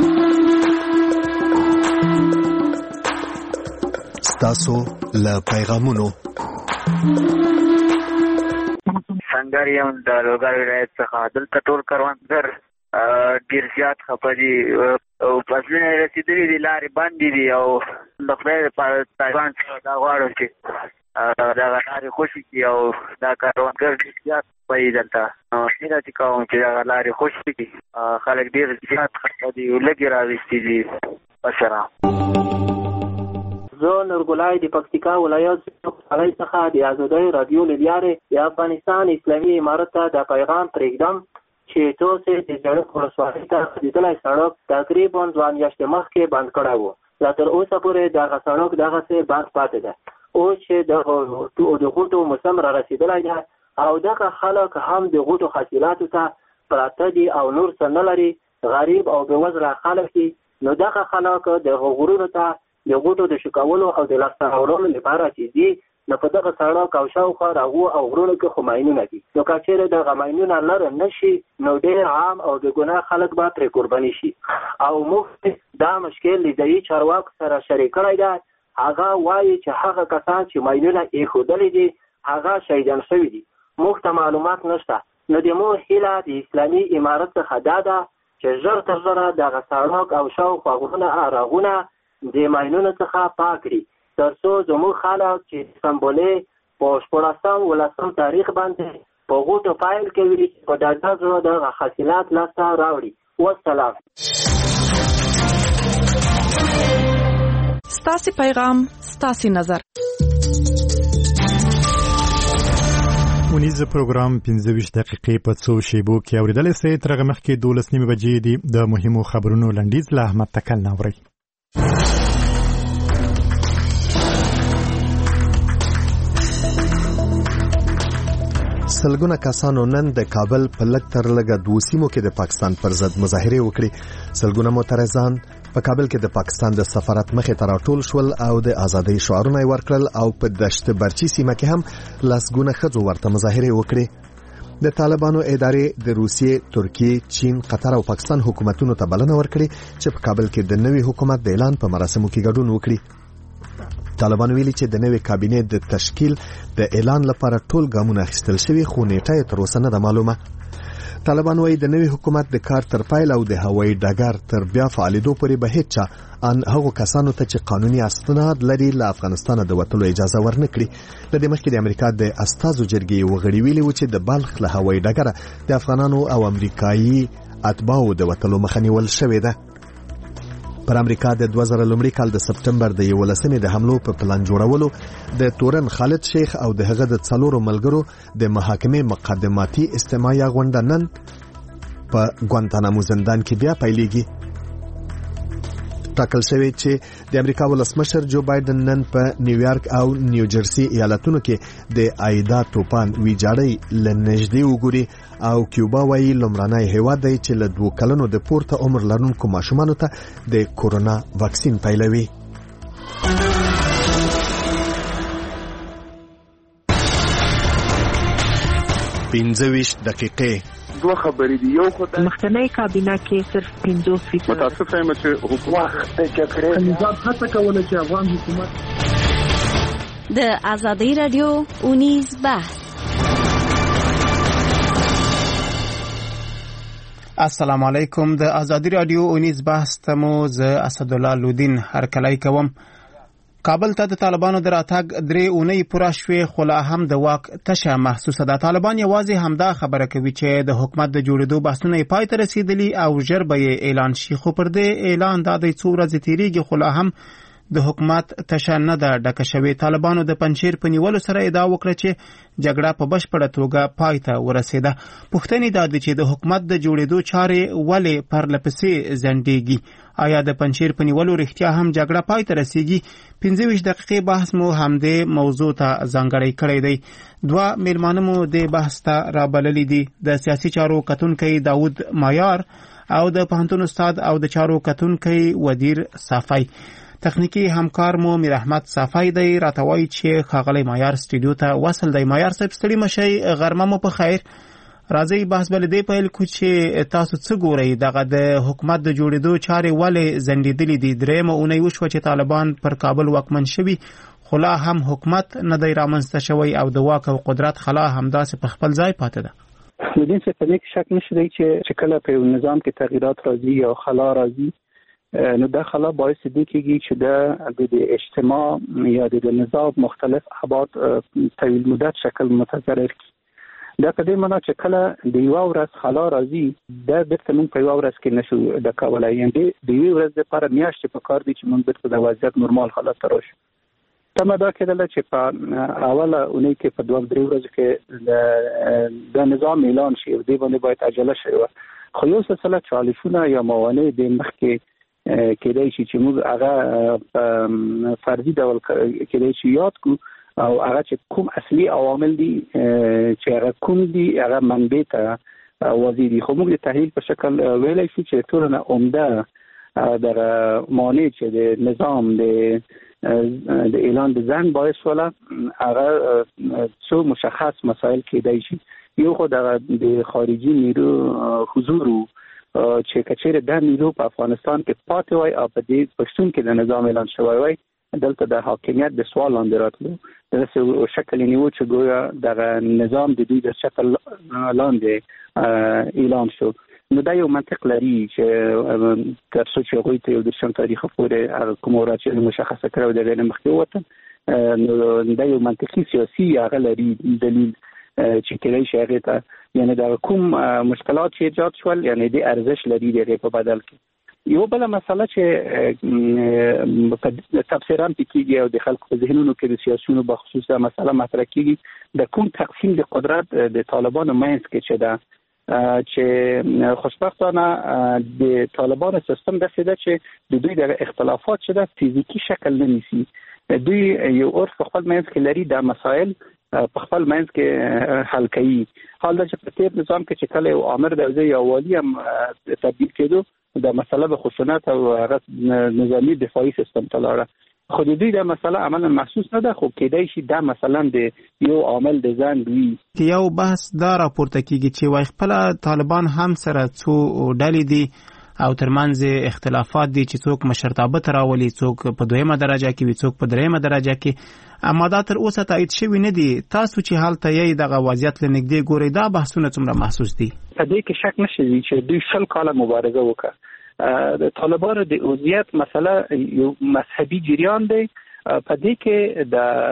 ستاسو له پیغامونو څنګه یم د لوګر ولایت څخه دلته ټول کروندګر ډېر زیات خفه دي او فصلونه یې رسېدلي دي، لارې بندې دي او د خدای دپاره طالبان څخه دا غواړم چې دغه لارې خوشي کړي او دا کروندګر ډېر زیات خفه دي دلته. هیله چې کوم چې دغه لارې خوشي کړي. خلک ډېر زیات خفه دي او لږې راویستي دي. السلام. زه نورګلای د پکتیکا ولایت څخه د ازادۍ رادیو له لارې د افغانستان اسلامي امارت ته د پیغام پرېږدم چې تاسو د زړه ولسوالۍ ته رسېدلی سړک تقریبا دوه میاشتې مخکې بند کړی و. لا تر اوسه پورې دغه سړک دغسې بند پاتې ده. اوس چې د غوټو موسم را رسېدلی ده او دغه خلک هم د غوټو حاصلاتو ته پراته دي او نور څه نه لري، غریب او بېوزله خلک دي. نو دغه خلک دغه غرونو ته د غوټو د شکولو او د لاسته راوړلو لپاره چې دي نو په دغه سړک او شاوخوا راغو او غرونو کې خو ماینونه دي. نو که چېرې دغه ماینونه لرې نه شي نو ډېر عام او بې ګناه خلک به پرې قرباني شي. او موږ دا مشکل د ځایي چارواکو سره شریک کړی ده. هغه وایي چې هغه کسان چې ماینونه ایښودلي دي هغه شهیدان شوي دي. موږ ته معلومات نشته. نو د مو هیله د اسلامي امارت څخه دا ده چې ژر تر ژره دغه سړک او شاوخوا غرونه راغونه د ماینونو څخه پاک کړي تر څو زموږ خلک چې سمبولې په شپاړسم ولسم تاریخ باندې په غوټو فایل کوي چې په ډاډه زړه دغه حاصلات لاسته راوړي. والسلام. ستاسې پیغام ستاسې نظر. ونیز پروګرام پنځه ویشت دقیقې په څو شیبو کې اورېدلی سئ. تر هغه مخکې دولس نیمې بجې دي. د مهمو خبرونو لنډیز له احمد تکل نه اورئ. سلګونه کسانو نن د کابل په لږ تر لږه دوو سیمو کې د پاکستان پر ضد مظاهرې وکړې. سلګونه معترضان په کابل کې د پاکستان د سفارت مخې ته راټول شول او د ازادۍ شعارونه یې ورکړل او په دشت برچي سیمه کې هم لسګونه ښځو ورته مظاهرې وکړې. د طالبانو ادارې د روسیې، ترکیې، چین، قطر او پاکستان حکومتونو ته بلنه ورکړې چې په کابل کې د نوي حکومت د اعلان په مراسمو کې ګډون وکړي. طالبان ویلي چې د نوي کابینې د تشکیل د اعلان لپاره ټول ګامونه اخیستل شوي خو نیټه یې تر اوسه نه ده معلومه. طالبان وايي د نوي حکومت د کار تر پایل او د هوایي ډګر تر بیا فعالیدو پورې به هیڅ چا ان هغو کسانو ته چې قانوني اسناد لري له افغانستان د وتلو اجازه ورنکړي. د دې مخکې د امریکا د استازو جرګې وغړي ویلي و چې د بلخ له هوایي ډګره د افغانانو او امریکایي اتباعو د وتلو مخه نیول شوې ده. پر امریکا د دوه زره لومړي کال د سپټمبر د یولسمې د حملو په پلان جوړولو د تورن خالد شیخ او د هغه د څلورو ملګرو د محاکمې مقدماتي استماعي غونډه نن په ګوانتانامو زندان کې بیا پیلېږي. ټاکل شوی چې د امریکا ولسمشر جو بایدن نن په نیویارک او نیوجرسي ایالتونو کې د عایدا توپان ویجاړی لنږدې وګوري او کیوبا وايي لومړنی هیواد دی چې له دوه کلونو د پورته عمر لرونکو ماشومانو ته د کورونا واکسین پیلوي. پنځه ویشت دقیقې دوه خبرې دي. یو خو د مخکنی کابینه کې صرف پنځوس فیصد متاسف یم چې حکومت د جګړې نظام هڅه کوله چې افغان حکومت د ازادي رادیو اونیز بحث. السلام علیکم. د ازادي رادیو اونیز بحث ته مو زه اسدالله لودین هرکلی کوم. کابل ته د طالبانو د راتګ درې اونۍ پوره شوې خو لا هم د واک تشه محسوسه ده. طالبان یوازې همدا خبره کوي چې د حکومت د جوړېدو بحثونه یې پای ته رسېدلي او ژر به یې اعلان شي، خو پر دې اعلان دا دی څو ورځې تېرېږي خو لا هم د حکومت تشه نه ده ډکه شوې. طالبانو د پنجشیر په نیولو سره ادعا وکړه چې جګړه په بشپړه توګه پای ته ورسېده. پوښتنې دا دي چې د حکومت د جوړېدو چارې ولې پرله پسې ځنډېږي؟ آیا د پنجشیر په نیولو رښتیا هم جګړه پای ته رسېږي؟ پنځه ویشت دقیقې بحث مو همدې موضوع ته ځانګړی کړی دی. دوه میلمانه مو دې بحث ته رابللي دي، د سیاسي چارو کتونکی داود مایار او د پوهنتون استاد او د چارو کتونکی ودیر صافی. تخنیکی همکار مو میر احمد صافی دی. راته وایي چې ښاغلی مایار سټوډیو ته وصل دی. مایار صاحب ستړي مشئ، غرمه مو په خیر. راځئ بحث بل دې پیل کو چې تاسو څه ګورئ، دغه د حکومت د جوړېدو چارې ولې ځنډېدلې دي؟ درېیمه اونۍ وشوه چې طالبان پر کابل واکمن شوي خو لا هم حکومت نه دی رامنځته شوی او د واک او قدرت خلا همداسې په خپل ځای پاتې ده. مدین صاحب په دې کې شک نشته دی چې کله په یو نظام کې تغییرات راځي یا خلا راځي نو دا خلا باعث دی کېږي چې د اجتماع یا د نظام مختلف ابعاد طویل مدت شکل متضرر کړي. دا په دې معنی چې کله د یو ورځ خلا راځي دا بیرته موږ په یو ورځ کې نشو د کولای، یعنی د یو ورځ لپاره میاشتې په کار دي چې موږ بیرته د وضعیت نورمال حالت ته راشو. تمه دا کېدله چې په اوله اونۍ کې په دوه درې ورځو کې د نظام اعلان شي او دې باندې باید عجله شي، خو یو سلسله چالشونه یا موانع د مخکې کېدای شي چې موږ هغه فرضي ډول کېدای شي یاد کو او هغه چې کوم اصلي عوامل دي چې هغه کوم دي هغه منبع ته واضح دي. خو موږ د تحلیل په شکل ویلی شو چې ټول نه عمده در مانع چې د نظام د د اعلان د ځنډ باعث ولا هغه څو مشخص مسائل کېدای شي. یو خو د خارجي نیرو حضور چې کچېره د نیرو په افغانستان کې پاتې وای او په دې پښتون کې د نظام اعلان شوی وای دلته د حاکمیت د سوال لاندې راتلو دغه شکل نیو چې ګویا د نظام د دوی د شکل لاندې اعلان شو. نو دا یو منطق لري چې تر څو چې هغوی ته یو دېرشم تاریخ پورې کوم ورځ چې مشخصه کړې وه د هغې نه مخکې ووتل، نو دا یو منطقي سیاسي هغه لري دلیل چې کېدای شي هغې ته یعنې د کوم مشکلات چې ایجاد شول یعنې د ارزش لري د هغې په بدل کې. یو بله مسله چې تفسیران پې کېږي او د خلکو په ذهنونو کې د سیاسیونو بخصوص دا مسله مطرح کېږي د کوم تقسیم د قدرت د طالبانو منځ کې چې ده چې خوشبختانه د طالبانو سیستم داسې ده چې د دوی د اختلافات چې ده فیزیکي شکل نه نیسي. دوی یو عرف په خپل منځ کې لري دا مسایل په خپل منځ کې حل کوي. حال دا چې په تیر نظام کې چې کله یو آمر د وزیر یا والی هم تبدیل کېدو دا مسله به خشونت او نظامی دفاعي سیستم ته لاړه، خو د دوی دا مسله عملا محسوس نه ده، خو کېدای شي دا مثلا د یو عامل د ځنډ وي. یو بحث دا راپورته کېږي چې وایي خپله طالبان هم سره څو ډلې دي او ترمنځ اختلافات دي چې څوک مشرتابه ته راولي، څوک په دویمه درجه کې وي، څوک په دریمه درجه کې، اما دا تر اوسه تایید شوي نه دي. تاسو چې هلته یې دغه وضعیت له نږدې ګورئ، دا بحثونه څومره محسوس دي؟ په دې کې شک نشته چې دوی شل کاله مبارزه وکړه. د طالبانو د عضویت مسله یو مذهبي جریان دی، په دې کې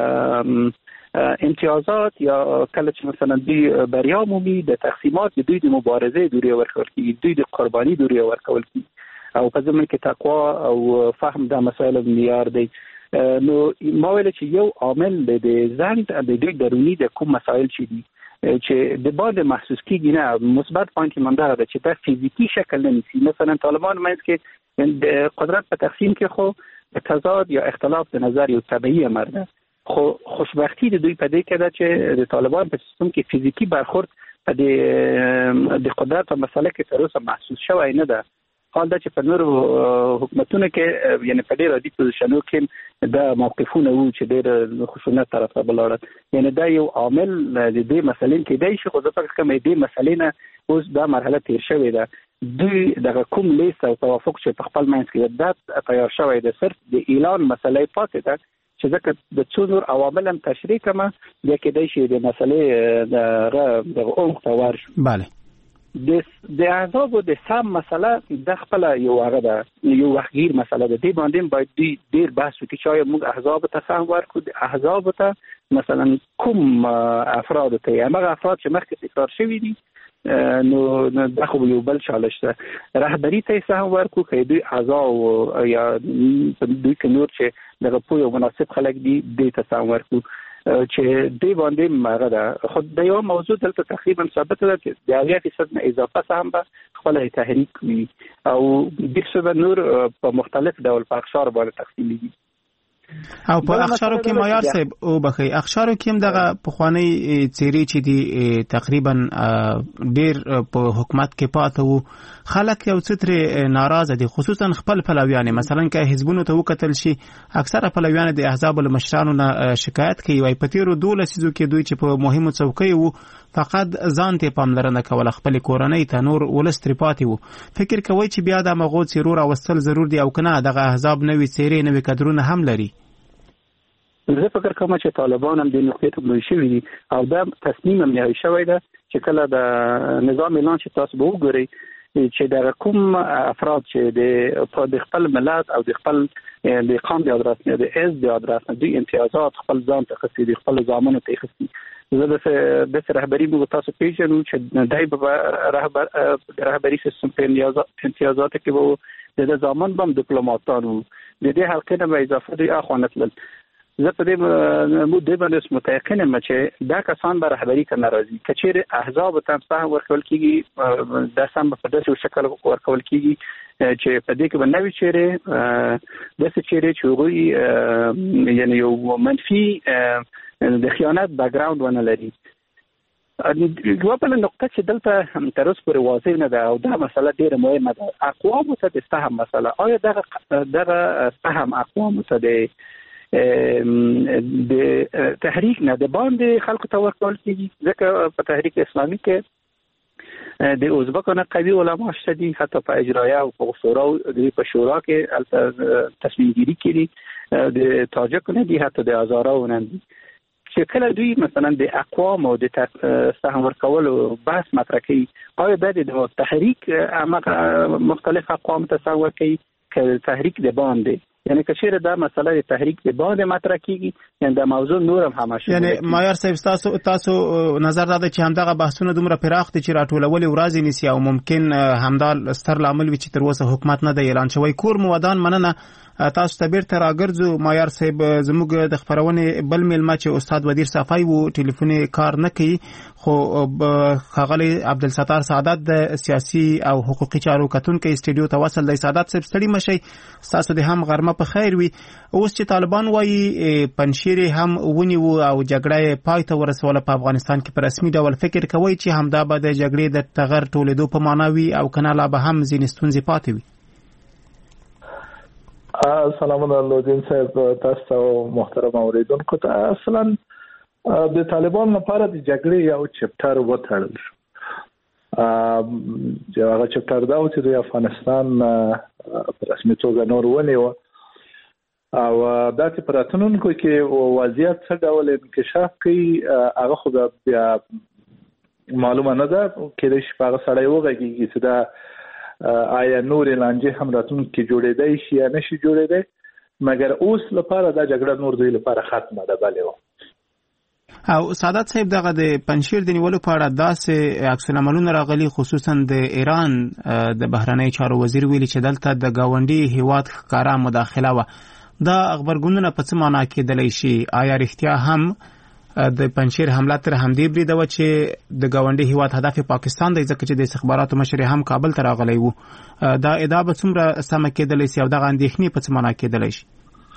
د امتیازات یا کله چې مثلا دوی بریا مومي د تقسیمات د دوی د مبارزې دوری ورکول کېږي، دوی د قرباني دوری ورکول کېږي او په ضمن کې تقوا او فهم د مسایل معیار دی. نو ما ویل چې یو عامل د ځنډ د دوی دروني د کوم مسایل چې دي چې د باندې محسوس کېږي نه، مثبت پوینټ یې همدغه ده چې دا فیزیکي شکل نه نیسي. مثلا طالبان منځ کې د قدرت په تقسیم کې خو د تضاد یا اختلاف د نظر یو طبیعي امر ده، خو خوشبختی د دوی په دې کې ده چې د طالبان په سیستم کې فیزیکي برخورد په د قدرت په مسله کې تر اوسه محسوس شوی نه ده. حال دا چې په نورو حکومتونو کې یعنی په ډېر عادي پوزیشنو کې دا موقفونه وو چې ډېر خشونت طرف ته ولاړل، یعنی دا یو عامل د دې مسلې کېدای شي، خو زه فکر کوم دې مسلې نه اوس دا مرحله تیر شوې ده. دوی دغه کوم لیست او توافق چې په خپل منځ کې دا تیار شوی ده صرف د اعلان مسلې پاتې ده چې ځکه د څو نور عوامل هم تشریح کړم بیا کېدای شي د مسلې دغه عمق ته ورشو. بله د احزابو د سم مسله د خپل یو هغه ده یو وحګیر مسله ده، دې باندې باید دوی ډېر بحث وکړي چې آیا موږ احزاب ته سهم ورکړو، د احزاب ته مثلا کوم افراد ته هغه افراد چې مخکې تکرار شوي دي نو دا خو یو بل چالش ده، رهبری ته سهم ورکړو که دوی اعضا یا دوی که نور چې دغه پوه او مناسب خلک دي دې ته سهم ورکړو چې دې باندې مغه ده. خو د یو موضوع دلته تقریبا ثابت ده چې د اویا فیصد نه اضافه سهم به خپل تحریک وي او بیرسو به نور په مختلف ډول په اقشار باندې تقسیمیږي. او په اقشارو کې معیار صاحب او بخي اقشارو کې هم دغه پخوانی څیرې چې دي تقریبا ډیر په حکومت کې پاتې وو، خلک یو څتره ناراضه دي، خصوصا خپل پلویان. مثلا که حزبونو ته وکتل شي اکثره پلویان د احزاب المشرانو نه شکایت کوي وای په تیرو دولسیزو کې دوی چې په مهمو څوکۍ وو فقط ځان ته پاملرنه کوله، خپل کورنۍ ته نور ولس ترې پاتې وو. فکر کوي چې بیا د مغو څیرو راوستل ضرور دي او کنه دغه احزاب نوي څیرې نوي کډرونه هم لري؟ زه فکر کوم چې طالبان هم د نقطې ته بلوي شوي دي او دا تصمیم هم نهایی شوی ده چې کله د نظام اعلان چې تاسو به وګورئ چې د کوم افراد چې د خپل ملت او د خپل د قام د ادرس نه د اس د ادرس نه دوی امتیازات خپل ځان ته خسي دي، خپل ځامنو ته خسي. زه د د رهبری موږ تاسو پیژنو چې دای په رهبر رهبری سیستم په امتیازات کې وو د ځامن بم ډیپلوماټان وو، د دې حلقې نه به اضافه دي اخوانت لل. زه په دې مو د باندې متأکد یم چې دا کسان به رهبری ته ناراضي کچېره احزاب ته سهم ورکول کیږي، دا سم په داسې شکل ورکول کیږي چې په دې کې به نوې چیرې داسې چیرې چې هغوی یعنی یو منفي د خیانت بیکګراوند ونه لري. یوه بله نقطه چې دلته تر اوسه پورې واضح نه ده او دا مسله ډېره مهمه ده، اقوامو ته د سهم مسله. آیا دغه دغه سهم اقوامو ته د د تحریک نه د باندې خلکو ته ورکول کېږي؟ ځکه په تحریک اسلامي کې د ازبکو نه قوي علما شته دي، حتی په اجرایه او په شورا په شورا کې تصمیم گیری کړي، د تاجکو نه دي، حتی د هزاراو نه دي چې کله دوی مثلا د اقوام او د سهم ورکولو بحث مطرح کوي آیا باید د تحریک مختلف اقوام ته سهم ورکوي که تحریک د باندې یعنی که چیرې دا مسله د تحریک د باندې مطرح کیږي یعنی د موضوع نور هم هماشه یعنی مایار صاحب تاسو تاسو نظر دا چې همدغه بحثونه دومره پراخ دي چې راټولول ورځ نیسي او ممکن همدا ستر لامل وي چې تر اوسه حکومت نه دی اعلان شوی. کور مو ودان مننه تاسو ته بیرته راګرځو. مایار صاحب زموږ د خبرونې بل میلمه چې استاد ودیر صفای وو ټلیفون کار نه کوي خو ښاغلی عبدالستار سعادت د سیاسي او حقوقي چارو کتونکي استډیو ته وصل دی. سعادت صاحب ستړي مشئ تاسو د هم غرمه په خیر وي. اوس چې طالبان وایي پنشیر هم ونیو او جګړه پای ته ورسوله په افغانستان کې په رسمي ډول فکر کوي چې همدا به د جګړې د تغیر ټولېدو په معنا وي او کنه لا به هم ځینې ستونزې پاتې وي. سلامونه لودین صاحب تاسو ته محترم اوریدونکو ته. اصلا د طالبان لپاره د جګړې یو چپټر وتړل شو. هغه چپټر دا و چې د افغانستان په رسمي توګه نور ونیو او دا چې په راتلونکو کې وضعیت څه ډول انکشاف کوي هغه خو بیا معلومه نه ده. کېدای شي په هغه سړی وغږېږي چې دا آیا نورې لانجې هم راتلونکي کې جوړېدی شي یا نه شي جوړېدی، مګر اوس لپاره دا جګړه نور دوی لپاره ختمه ده. بلې وه او سعادت صاحب دغه د پنشیر د نیولو په اړه داسې عکس العملونه راغلي خصوصا د ایران د بهرنۍ چارو وزیر ویلي چې دلته د ګاونډي هیواد ښکاره مداخله وه. دا خبرګونونه په څه معنا کېدلی شي؟ آیا رښتیا هم د پنشیر حمله تر همدې بریده وه چې د ګاونډي هیواد هدف پاکستان دی ځکه چې د استخباراتو مشر هم کابل ته راغلی و؟ دا ادعا به څومره سمه کېدلی شي او دغه اندېښنې په څه معنا کېدلی شي؟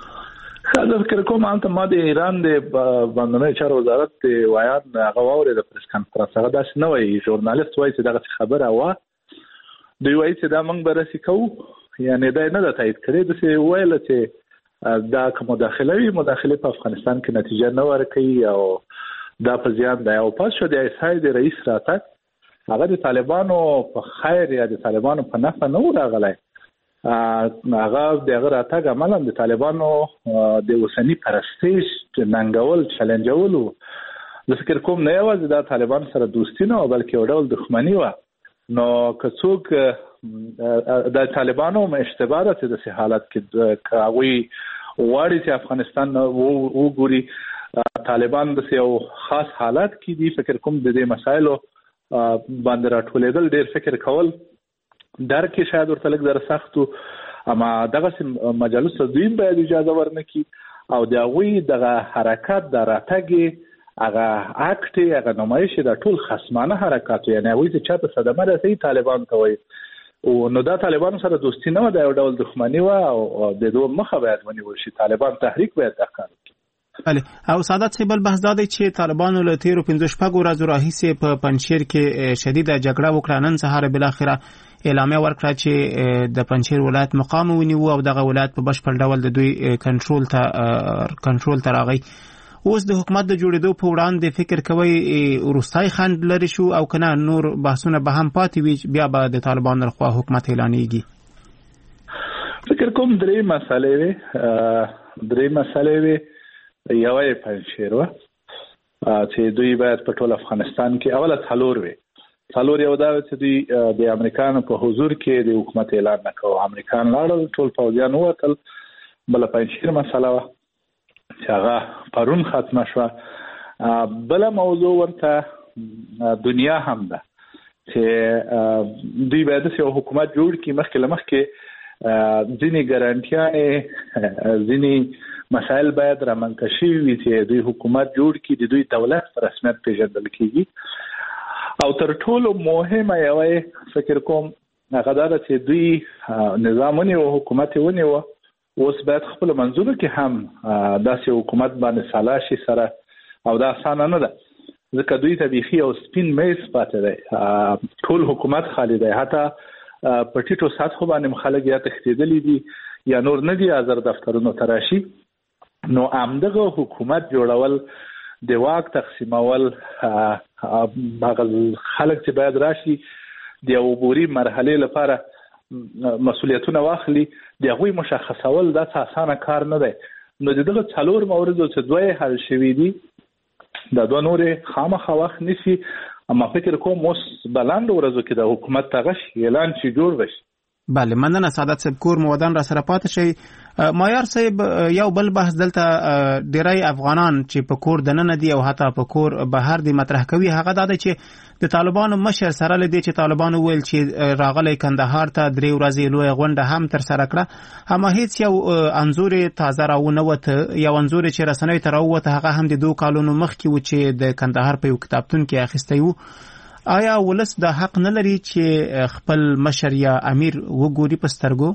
زه فکر کوم هلته ما د ایران د بهرنیو چارو وزارت د ویان هغه واورېده پریس کنفرانس. هغه داسې نه وایي، ژورنالیست وایي چې دغسې خبره وه. دوی وایي چې دا موږ به رسې کوو، یعنې دا یې نه ده تایید کړې. داسې وویله چې دا که مداخله وي مداخلې په افغانستان کې نتیجه نه ورکوي او دا په زیان دی. او پس شو د آی اس آی د رئیس راتګ هغه د طالبانو په خیر یا د طالبانو په نفع نه و راغلی. هغه د هغه راتګ عملا د طالبانو د اوسني پرستیژ ننګول چلنجول و. زه فکر کوم نه یوازې دا طالبان سره دوستي نه وه بلکې یو ډول دښمني وه. نو که څوک د طالبانو اشتباه ده چې داسې حالت کې که هغوی غواړي چې افغانستان وګوري طالبان داسې یو خاص حالت کې دي، فکر کوم د دې مسایلو باندې راټولېدل ډېر فکر کول درک کې شاید ورته لږ در سخت و. اما دغسې مجالسو دوی باید اجازه ورنه کړي او د هغوی دغه حرکت د راتګ هغه اکټ هغه نمایش د ټول خصمانه حرکات یعنی هغوی چې چاته صدمه رسوي طالبان ته وایي. نو دا طالبانو سره دوستي نه وه، دا یو ډول دښمني وه او د دوی مخه باید ونیول شي. طالبان تحریک باید دا کار وکړي. بله او سعادت صاحب بل بحث دا دی چې طالبانو له تیرو پنځه شپږو ورځو راهیسې په پنجشیر کې شدیده جګړه وکړه. نن سهار بالاخره اعلامیه ورکړه چې د پنجشیر ولایت مقام ونیو او دغه ولایت په بشپړ ډول د دوی کنټرول ته کنټرول ته راغی. اوس د حکومت د جوړېدو په وړاندې فکر کوئ وروستی خنډ لرې شو او که نه نور بحثونه به هم پاتې وي بیا به د طالبانو لخوا حکومت اعلانېږي؟ فکر کوم درې مسالې وې درې مسالې وې. یوه یې پنجشیر وه چې دوی باید په ټول افغانستان کې اوله څلور وې. څلور یو دا چې دوی د امریکانو په حضور کې د حکومت اعلان نه کوو. امریکان لاړل، ټول پوځیان ووتل. بله پنجشیر مسله وه چې هغه پرون ختمه شوه. بله موضوع ورته دنیا هم ده چې دوی باید داسې یو حکومت جوړ کړي مخکې له مخکې ځینې ګارانټیانې ځینې مسایل باید رامنځته شوي وي چې دوی حکومت جوړ کړي د دوی دولت په رسمیت پیژندل کېږي. او تر ټولو مهمه یوه فکر کوم هغه دا ده چې دوی نظام ونیو، حکومت یې ونیوه. اوس باید خپل منځونو کې هم داسې حکومت باندې سلا شي سره او دا اسانه نه ده ځکه دوی ته بیخي یو سپین میز پاتې دی. ټول حکومت خالی دی، حتی په ټیټو سطحو باندې خلک یا تښتېدلي دي یا نور نه دي حاضر دفترونو ته راشي. نو همدغه حکومت جوړول، د واک تقسیمول، هغه خلک چې باید راشي د یو عبوري مرحلې لپاره مسؤلیتونه واخلي، د هغوی مشخصول دا څه اسانه کار نه دی. نو د دغه څلور موردو چې دوه یې حل شوي دي دا دوه نورې خامخا وخت نیسي. اما فکر کوم اوس بلند ورځو کې د حکومت تغش اعلان چې جوړ بشي. بله مننه سعادت صاحب کور مودان را سره پاتې شي. مایار صاحب یو بل بحث دلته ډیری افغانان چې په کور دننه دي او حتی په کور بهر دي مطرح کوي هغه دا دی چې د طالبانو مشر سره لدی چې طالبانو ویل چې راغلی کندهار ته درې ورځې لوی غونډه هم تر سره کړه اما هیڅ یو انزور تازه راونه وته یو انزور چې رسنۍ ته راوته هغه هم د دوه کالونو مخکې و چې د کندهار په یو کتابتون کې اخیستی وو. آیا ولس د حق نه لري چې خپل مشر یا امیر وګوري په سترګو؟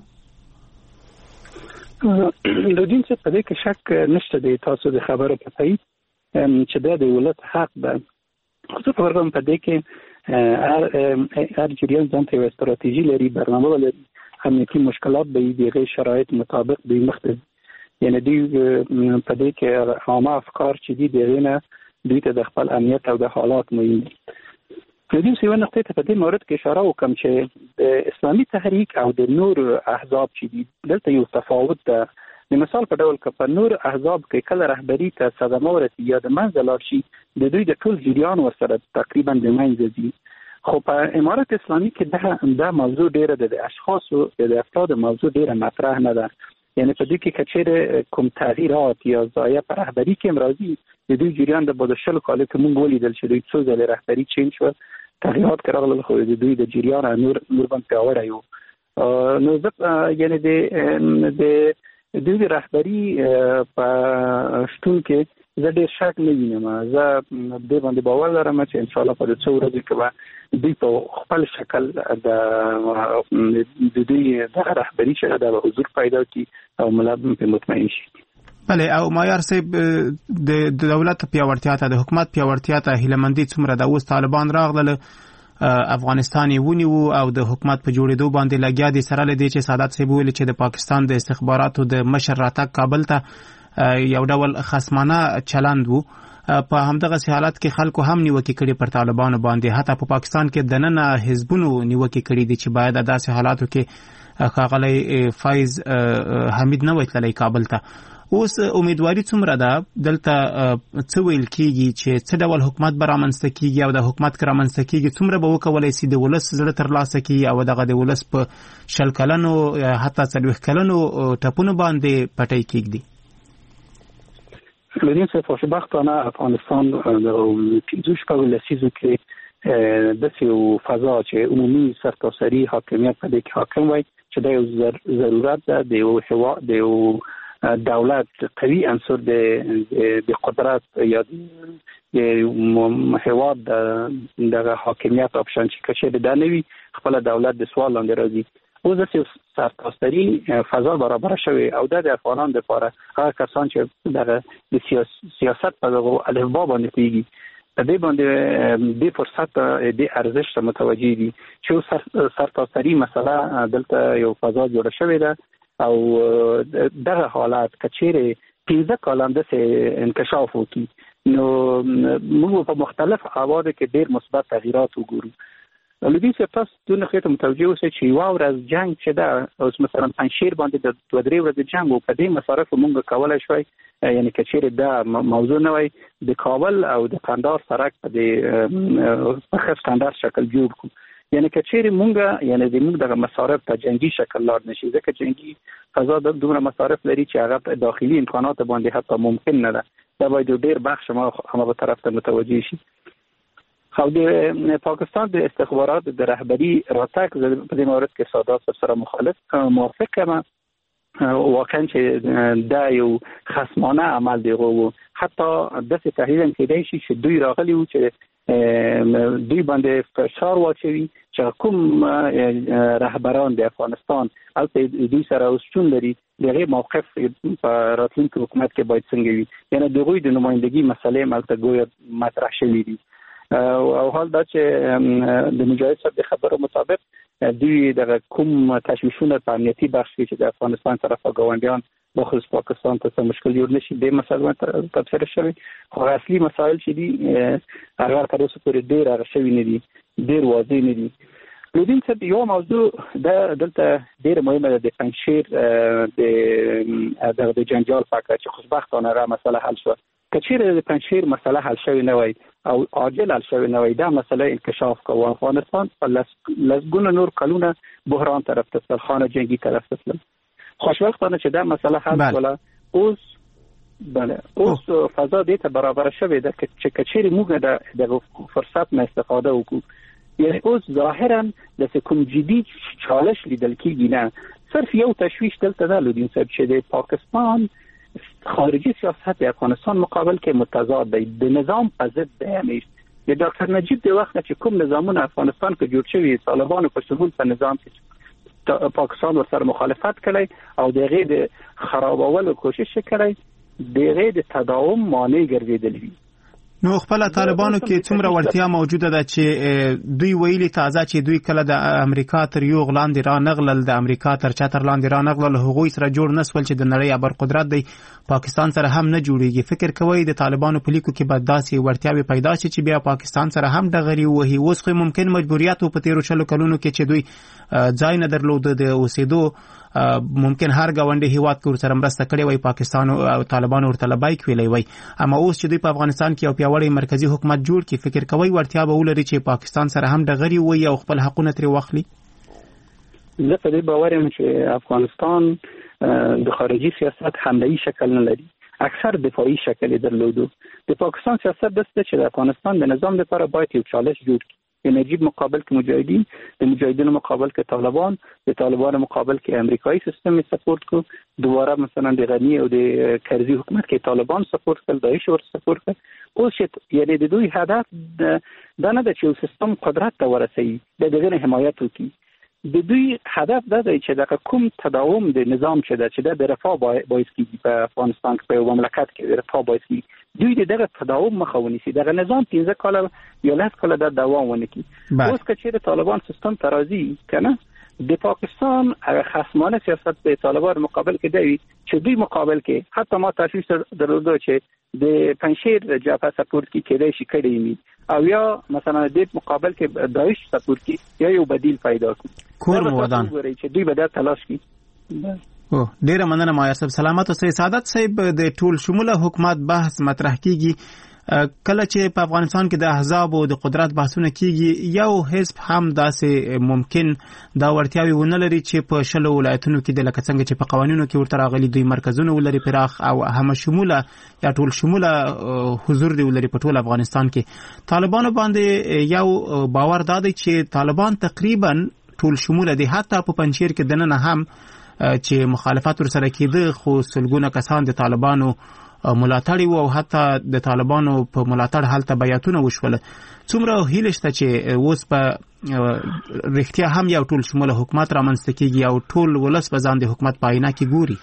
د دین څخه په دې کې شک نشته دی. تاسو د خبرو په تایید چې دا د ولس حق ده. خصوصا ورغم په دې کې هر هر جریان ځانته یو استراتیژي لري، برنامه لري، امنیتي مشکلات به د غیر شرایط مطابق به مخته. یعنی دی په دې کې عامه افکار چې دي دغه دوی ته د خپل امنیت او د حالات مهم دي. د دې څه ونه ته په دې مورد کې اشاره وکم چې د اسلامي تحریک او د نور احزاب چې دي دلته یو تفاوت ده. د مثال په ډول کې په نور احزاب کې کله رهبری ته صدمه ورسي یا د منځ لاړ شي د دوی د ټول جریان ورسره تقریبا د منځ دي. خو په امارت اسلامي کې دا د موضوع ډیره د اشخاصو د افراد موضوع ډیره مطرح نه ده. یعنی په دې کې کچېره کوم تغییرات یا ضایع پر رهبری کې امراضي د دوی جریان د بدشل کال کې مونږ ولیدل چې دوی څو ځله رهبری چینج شو تغییرات کړل خو د دوی د جریان نور نور باندې پیاوړی یو. نو زه یعنی د د دوی رهبری په شتون کې زه ډېر شک نه وینم. زه د باندې باور لرم چې ان شاء الله په څو ورځې کې به دوی په خپل شکل د د دوی د رهبری چې د حضور پیدا کی او ملابم په مطمئن شي. بله او مایار صاحب د دولت پیاوړتیا ته د حکومت پیاوړتیا ته هیلمندي څومره د اوس طالبان راغله افغانستان ونیو او د حکومت په جوړېدو باندې لګیا دي سره لدی چې سعادت صاحب ویل چې د پاکستان د استخباراتو د مشر راتګ کابل ته یو ډول خصمانه چلند وو. په همدغه حالت کې خلکو هم نیوکې کړي پر طالبانو باندې، حتی په پاکستان کې دننه حزبونو نیوکې کړي دي چې باید داسې حالاتو کې ښاغلی فایز حمید نه وای تللی کابل ته. اوس امیدواري څومره ده دلته څه ویل کېږي چې څه ډول حکومت به رامنځته کېږي او د حکومت که رامنځته کېږي څومره به وکولی سي د ولس زړه ترلاسه کړي او دغه د ولس په شل کلنو حتی څلوېښت کلنو ټپونو باندې پټۍ کېږدي؟ لدین څخه خوشبختانه افغانستان د پنځه شپږو لسیزو کې داسې یو فضا چې عمومي سرتاسري حاکمیت په دې کې حاکم وای چې دا یو ضرورت ده د یو هېواد د یو دولت قوي عنصر د د قدرت یا د هېواد د حاکمیت اپشن چې کچې د نوي خپل دولت د سوال لاندې راځي. اوس د سرتاسري فضا برابر شوی او د افغانانو لپاره هغه کسان چې د سیاست په دغه الفبا باندې پیږي په دې باندې د فرصت د ارزښت متوجي دي چې سرتاسري مسله دلته یو فضا جوړه شوې ده او دغه حالات کچېره پنځه کاله د انکشاف وکړي نو موږ په مختلف اوادو کې ډېر مثبت تغییرات وګورو. لدی څه تاسو دونه خېټه متوجه اوسئ چې یو ورځ جنگ چې دا اوس مثلا پنځشیر باندې د دوه درې ورځې جنگ او په دې مصارف موږ کولای شوي یعنی کچېره دا موضوع نه وای د کابل او د قندهار سرک په دې په ښه سټانډارډ شکل جوړ کړو. یعنی کچېره مونږه یعنی د موږ دغه مصارف په جنگي شکل لاړ نشي ځکه جنگي فضا د دومره مصارف لري چې هغه په داخلي امکانات باندې حتی ممکن نه ده. دا باید ډېر بخش ما هغه طرف ته متوجه شي. خو د پاکستان د استخبارات د رهبری راتګ په دې مورد کې سادات سره مخالف موافق یم. واقعا چې دا یو خصمانه عمل دی غو حتی داسې تحلیل کېدای شي چې دوی راغلي وو چې دوی باندې فشار واچوي چې کوم رهبران د افغانستان البته دوی سره اوسون لري دغه موقف په راتلونکي حکومت کې باید څنګه وي. یعنی دغوی د نمائندګي مسلې ملته ګویا مطرح شوې دي او حال دا چې د مجاهد صاحب د خبرو مطابق دوی د کوم تشویشونه په امنیتي بخش کې چې د افغانستان طرفه ګاونډیان داخل پاکستان ته مشکل جوړ نشي د مسایلو تفسیر شوی خو اصلي مسایل چې دي هغه تر اوسه پورې ډېر هغه شوی نه دي ډېر واضح نه دي. لودین څه یو موضوع د دلته ډېر مهمه ده د پنځشیر د د جنجال فقط چې خوشبختانه را مسله حل شو کچیر د پنځیر مسله حل شوی نه وای او عاجل حل شوی نه وای دا مسله انکشاف کوي. افغانستان په لسګونه نور کلونه بحران طرف ته تل خانه جنگي طرف ته تل. خوشبختانه چې دا مسله حل ولا اوس بله اوس فضا دې ته برابر شوی ده چې کچیر موږ د فرصت نه استفاده وکړو. یعنی اوس ظاهرا د کوم جدي چالش لیدل کېږي نه صرف یو تشویش دلته نه لودین صاحب چې د پاکستان خارجي سیاست د افغانستان مقابل کې متضاد دی د نظام په ضد دی. یعنی د ډاکټر نجیب د وخت چې کوم نظامونه افغانستان کې جوړ شوي طالبانو په شمول په نظام کې پاکستان ورسره مخالفت کړی او د غیر خرابولو کوشش کړی د غیر تداوم مانع ګرځیدلی. نو خپل طالبانو کې څومره ورتیا موجوده ده چې دوی ویلي تازه چې دوی کله د امریکا تر یو غلاندې را نغلل د امریکا تر چتر لاندې را نغلل هغوی سره جوړ نسول چې د نړۍ ابر قدرت دی پاکستان سره هم نه جوړیږي. فکر کوي د طالبانو په لیکو کې به داسې ورتیاوې پیدا شي چې بیا پاکستان سره هم ډغري وهي. اوس خو ممکن مجبوریت په تیرو شلو کلونو کې چې دوی ځای نه درلود د اوسېدو ممکن هر گاونډي هیواد کې ورسره مرسته کړې وای پاکستان او طالبان ورته لبیک ویلې وای. اما اوس چې دوی په افغانستان کې یو پیاوړی مرکزی حکومت جوړ کړي فکر کوي ورتیا به ولري چې پاکستان سره هم ډغري وي او خپل حقونه ترې واخلي. زه په دې باور یم چې افغانستان د خارجي سیاست حمله‌ای شکل نه لري اکثر دفاعي شکل درلودو. د پاکستان سیاست دسته چې د افغانستان د نظام لپاره باید یو چالش جوړ کړي. د نجیب مقابل کې مجاهدین د مجاهدینو مقابل کې طالبان د طالبانو مقابل کې امریکایي سیستم سپورټ کو دوباره مثلا د غنی او د کرزي حکومت کې طالبان سپورټ کړ داعش ور سپورټ کړ. اوس یعنی د دوی هدف دا نه ده چې سیستم قدرت ته ورسوي د دغه حمایت وکړي. د دوی هدف دا دی چې د کوم تداوم د نظام چې د چې د رفاه باعث کیږي په افغانستان کې په مملکت کې رفاه باعث کیږي دوی دغه تداوم مخه ونیسي. دغه نظام پنځه کاله یا لس کاله د دوام ونکړي. اوس که چیرې طالبان سیستم ترازی کنه د پاکستان هغه خصمانه سیاست په طالبان مقابل کې دی چې دوی مقابل کې حتی ما تشویش درلوده چې د پنځیر جبهه سپورټ کې کېدای شي کړي وي او یا مثلا د مقابل کې داعش سپورټ کې یا یو بدیل پیدا کړي. کور مودان چې دوی به دا تلاش کوي. او ډیره مننه مایا صاحب. سلامت اوسئ. سعادت صاحب د ټول شموله حکومت بحث مطرح کیږي کله چې په افغانستان کې د احزاب او د قدرت بحثونه کیږي یو حزب هم داسې ممکن دا ورتیاوي ونه لري چې په شلو ولایتونو کې د لکه څنګه چې په قوانینو کې ورته راغلي دوی مرکزونه ولري پراخ او هم شموله یا ټول شموله حضور دی ولري په ټول افغانستان کې. طالبانو باندې یو باور دا دی چې طالبان تقریبا ټول شموله دي حتی په پنځیر کې دنه هم چې مخالفت ورسره کېده خو سلګونه کسان د طالبانو ملاتړي وو او حتی د طالبانو په ملاتړ حالت بیاتونه وشول. څومره هیله شته چې اوس په رښتیا هم یو ټول شموله حکومت رامنځته کیږي او ټول ولس په ځان د حکومت په آینه کې ګوري؟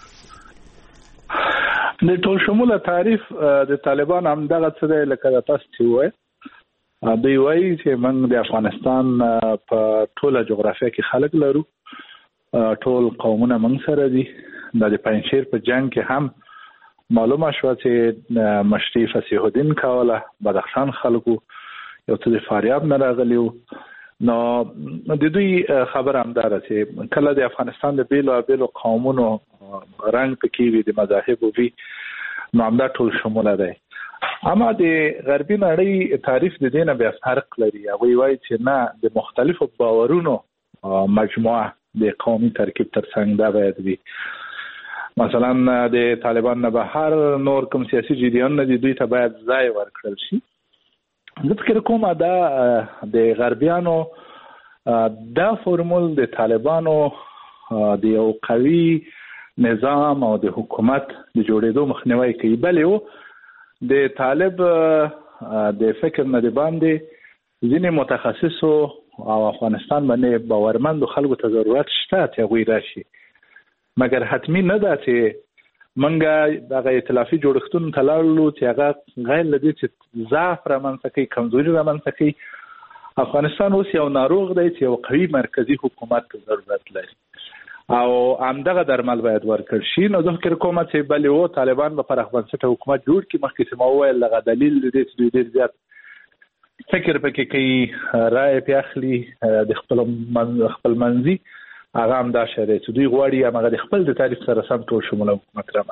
د ټول شموله تعریف د طالبان هم دغه څه دی لکه تاسو چې وایي دوی وایي چې موږ د افغانستان په ټوله جغرافیه کې خلک لرو ټول قومونه موږ سره دي. د پنځیر په جنگ کې هم معلومه شو چې مشري فصیح الدین کوله بدخشان خلکو یو څه د فاریاب نه راغلیو. نو د دوی خبر هم داره چې کله د افغانستان د بیلو بیلو قومونو رنگ پکې وي د مذاهب وي نو همدا ټول شموله دی. اما د غربي نړۍ تعریف د دینه بیا فرق لري. هغوی وایي چې نه د مختلفو باورونو مجموعه د قومي ترکیب ترڅنګ دا باید وي. مثلا د طالبان نه بهر نور کوم سیاسي جریان نه دي دوی ته باید ځای ورکړل شي. زه فکر کوم دا د غربیانو دا فرمول د طالبانو د یو قوي نظام او د حکومت د جوړېدو مخنیوي کوي. بلې د طالب د فکر نه دی باندې ځینې متخصصو او افغانستان باندې باورمند خلکو ته ضرورت شته چې هغوی راشي مګر حتمی نه ده چې منګه دغه ائتلافي جوړښتونو ته لاړو چې هغه غیر لدی چې ضعف رامنځته کوي کمزوري رامنځته کوي. افغانستان اوس یو ناروغ دی چې یو قوي مرکزی حکومت ته ضرورت لري او همدغه درمل باید ورکړ شي. نو زه فکر کوم چې بلې و طالبان به پر افغانستان حکومت جوړ کړي. مخکې چې ما وویل دغه دلیل دی چې دوی ډېر زیات فکر پکې کوي رایې پې اخلي د خپل خپل منځي هغه هم دا شری چې دوی غواړي هغه د خپل د تعریف سره سم ټول شموله حکومت رامنځته.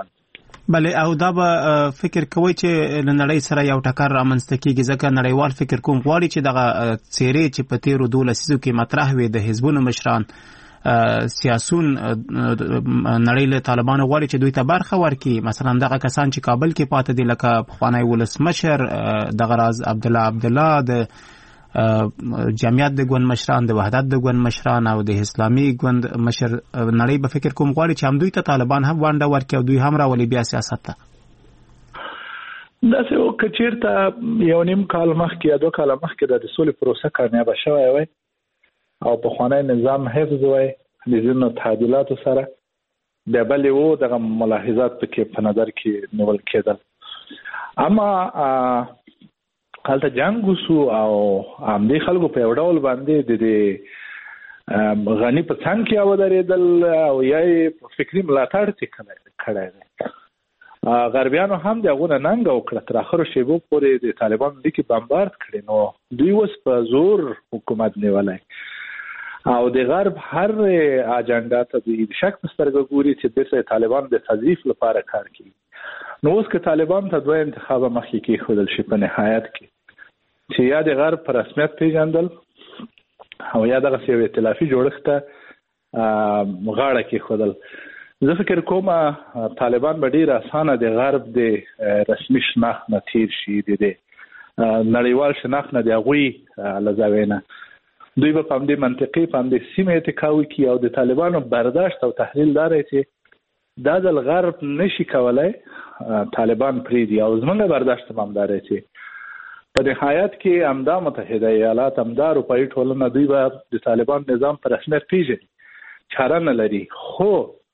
بله او دا به فکر کوي چې نړۍ سره یو ټکر رامنځته کیږي ځکه نړیوال فکر کوم غواړي چې دغه څیرې چې په تیرو دوه لسیزو کې مطرح وي د حزبونو مشران سیاسون نړۍ له طالبانو غواړي چې دوی ته برخه ورکړي. مثلا دغه کسان چې کابل کې پاتې دي لکه پخوانی ولسمشر دغه راز عبدالله عبدالله د جمعیت د ګوند مشران د وحدت د ګوند مشران او د اسلامي ګوند مشر نړۍ به فکر کوم غواړي چې هم دوی ته طالبان هم ونډه ورکړي او دوی هم راولي بیا سیاست ته. داسې و که چېرته یو نیم کال مخکې یا دوه کاله مخکې د سولې پروسه کامیابه شوی وای او پخوانی نظام حفظ وای د ځینو تعدیلاتو سره بیا بلې و دغه ملاحظات پکې په نظر کې نیول کېدل. اما هلته جنګ وسو او همدې خلکو په یو ډول باندې د غني په څنګ کې ودرېدل او یا په فکري ملاتړ څه کړی دی. غربیانو هم دغه ننګ وکړه تر اخر شیبو پورې د طالبان لیکي بمبارد کړي نو دوی اوس په زور حکومت نیولای او د غرب هر اجنډا ته د شک مسترګو ګوري چې د طالبان د تضعیف لپاره کار کوي. نو اوس که طالبان ته دوه انتخاب مخکې کې خودل شي په نهایت کې چې یا د غرب په رسمیت پیژندل او یا دغه یو ائتلافي جوړښت ته غاړه کې خودل. زه فکر کوم طالبان به ډیر اسانه د غرب د رسمي شناخت نه تیر شي د نړیوال شناخت نه د غوي لزاوینه دوی به په دې منطقي په دې سیمه اتکاوي کې او د طالبانو برداشت او تحلیل لري چې دا د غرب نشي کولای طالبان پریدي او زمونږ برداشت هم داري چې په نهایت کې امدا متحده ایالات امدا اروپאי ټولنه دوی به د طالبان نظام پر رسمیت پیژني چاره نه لري. خو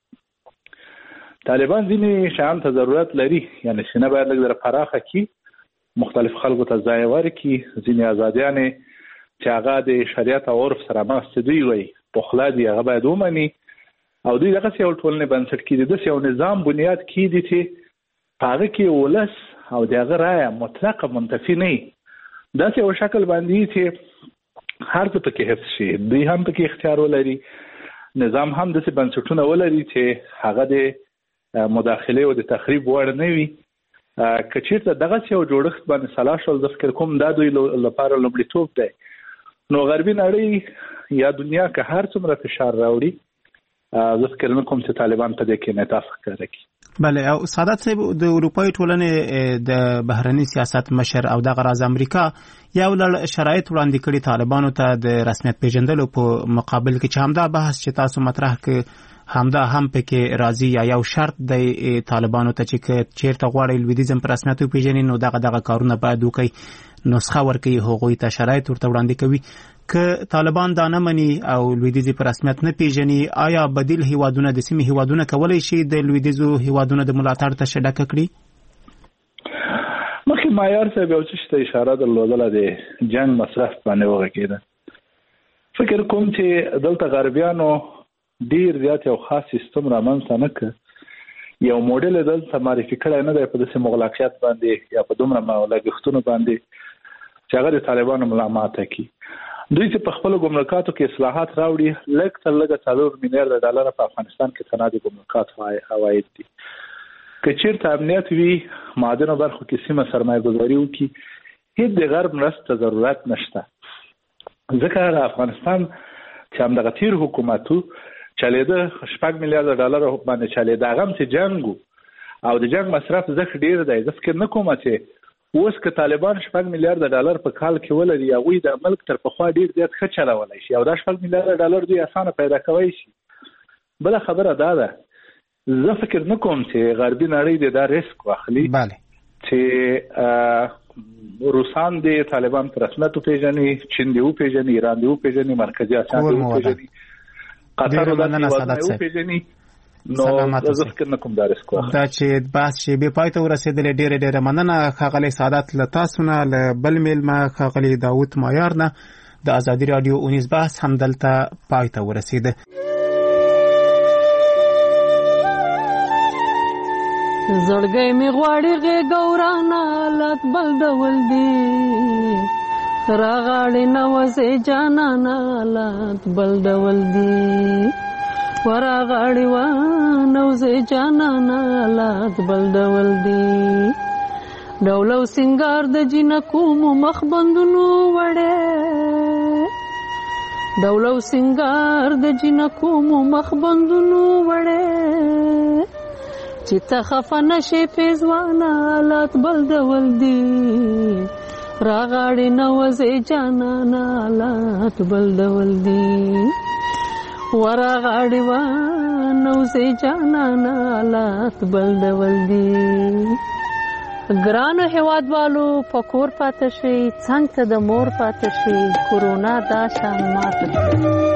طالبان ځینې شیان ته ضرورت لري یعنی شنه باید لږ پراخه کی مختلف خلکو ته ځای ورکړي ځینې ازادیانې چې هغه د شریعت او عرف سره مخ دوی وي په خلا دی هغه باید ومني او دوی دغه یو ټولنه بنسټ کړي د یو نظام بنیاد کړي چې هغه کې ولس او دغه رائے مطلق منتفي نه دا یو شکل باندې چې هر څه پکې حفظ شي دوی هم پکې اختیار ولري نظام هم د بنسټونو ولري چې هغه د مداخله او د تخریب وړ نه وي. کچیرته دغه یو جوړښت باندې صلاح شول د فکر کوم دا دوی لپاره لومړیتوب دی. نو غربي نړۍ یا دنیا که هر څومره فشار راوړي زه فکر نه کوم چې طالبان په دې کې انعطاف کوي. بله او سعادت صاحب د اروپאי ټولنې د بهرني سیاست مشر او د غراز امریکا یو لړ شرایط وړاندې کړي طالبانو ته د رسمیت پیژندلو په مقابل کې چې همدا بحث چې تاسو مطرح کړ همدا هم پکې راځي یا یو شرط د طالبانو ته چې چیرته غواړي لویدیزم پر رسمیت پیژني نو دغه دغه کارونه باید وکړي نسخه ورکړي هغوی ته شرایط ورته وړاندې کوي. که طالبان دا نه مني او لویدیزي پر رسمیت نه پیژني آیا بدیل هیوادونه د سیمې هیوادونه کولای شي د لویدیزو هیوادونه د ملاتړ ته شډکه کړي؟ مخکې معیار صاحب یو څه ته اشاره درلودله د جنگ مصرف باندې وغږېده. فکر کوم چې دلته غربیانو ډیر زیات یو خاص سیستم رامنځته نه کړ یو موډل دلته معرفي کړی نه دی په داسې مغلقیت باندې یا په دومره لګښتونو باندې چې هغه د طالبانو ملامت کوي. دوی چې په خپل ګمرکاتو کې اصلاحات راوړي لږ تر لږه څلور میلیارډ ډالر په افغانستان کې تنادي ګمرکات عواید دي. که چیرته امنیت وي معدنو برخو کې سیمه سرمایه گذاري وکړي هیڅ د غرب مرسته ضرورت نشته ځکه افغانستان چې همدغه تیر حکومتو چلیده شپږ میلیارډ ډالر باندې چلیده هغه هم چې جنګ او د جنگ مصرف ځکه ډیر دی زه فکر نه کوم چې اوس که طالبان شپږ میلیارډ ډالر په کال کې ولري هغوی د ملک تر پخوا ډیر زیات ښه چلولی شي او دا شپږ میلیارډ ډالر دوی اسانه پیدا کولی شي. بله خبره دا ده زه فکر نه کوم چې غربي نړۍ د دا ریسک واخلي چې روسان د طالبان په رسمیت وپېژني چین دې وپېژني ایران دې وپېژني مرکزي اسیا دې وپېژني قطر دې وپېژني نو زه فکر نه کوم دا ریسک واخلي. دا چې بحث چې بې پای ته ورسېدلی ډېرې ډېره مننه ښاغلی سعادت له تاسو نه له بل میلمه ښاغلي داود مایار نه. د ازادي راډیو اونیز بحث همدلته پای ته ورسېده. زړګی می غواړي غېږه ورانه حالات بل ډول دي راغاړې نوځې جانانه حالات بل ډول دي ورغاړي و نوزه جانانا لات بل ډول دی ډول او سنگار د جنکو مو مخ بندونو وړه ډول او سنگار د جنکو مو مخ بندونو وړه چې ته خفه نشې پیزوانا لات بل ډول دی راغاړي نوزه جانانا لات بل ډول دی ورغاړي و نوزه جانانا لات بل ډول دی ګرانو هیوادوالو په کور پاتې شئ څنګ ته د مور پاتې شئ کورونا دا شان ماته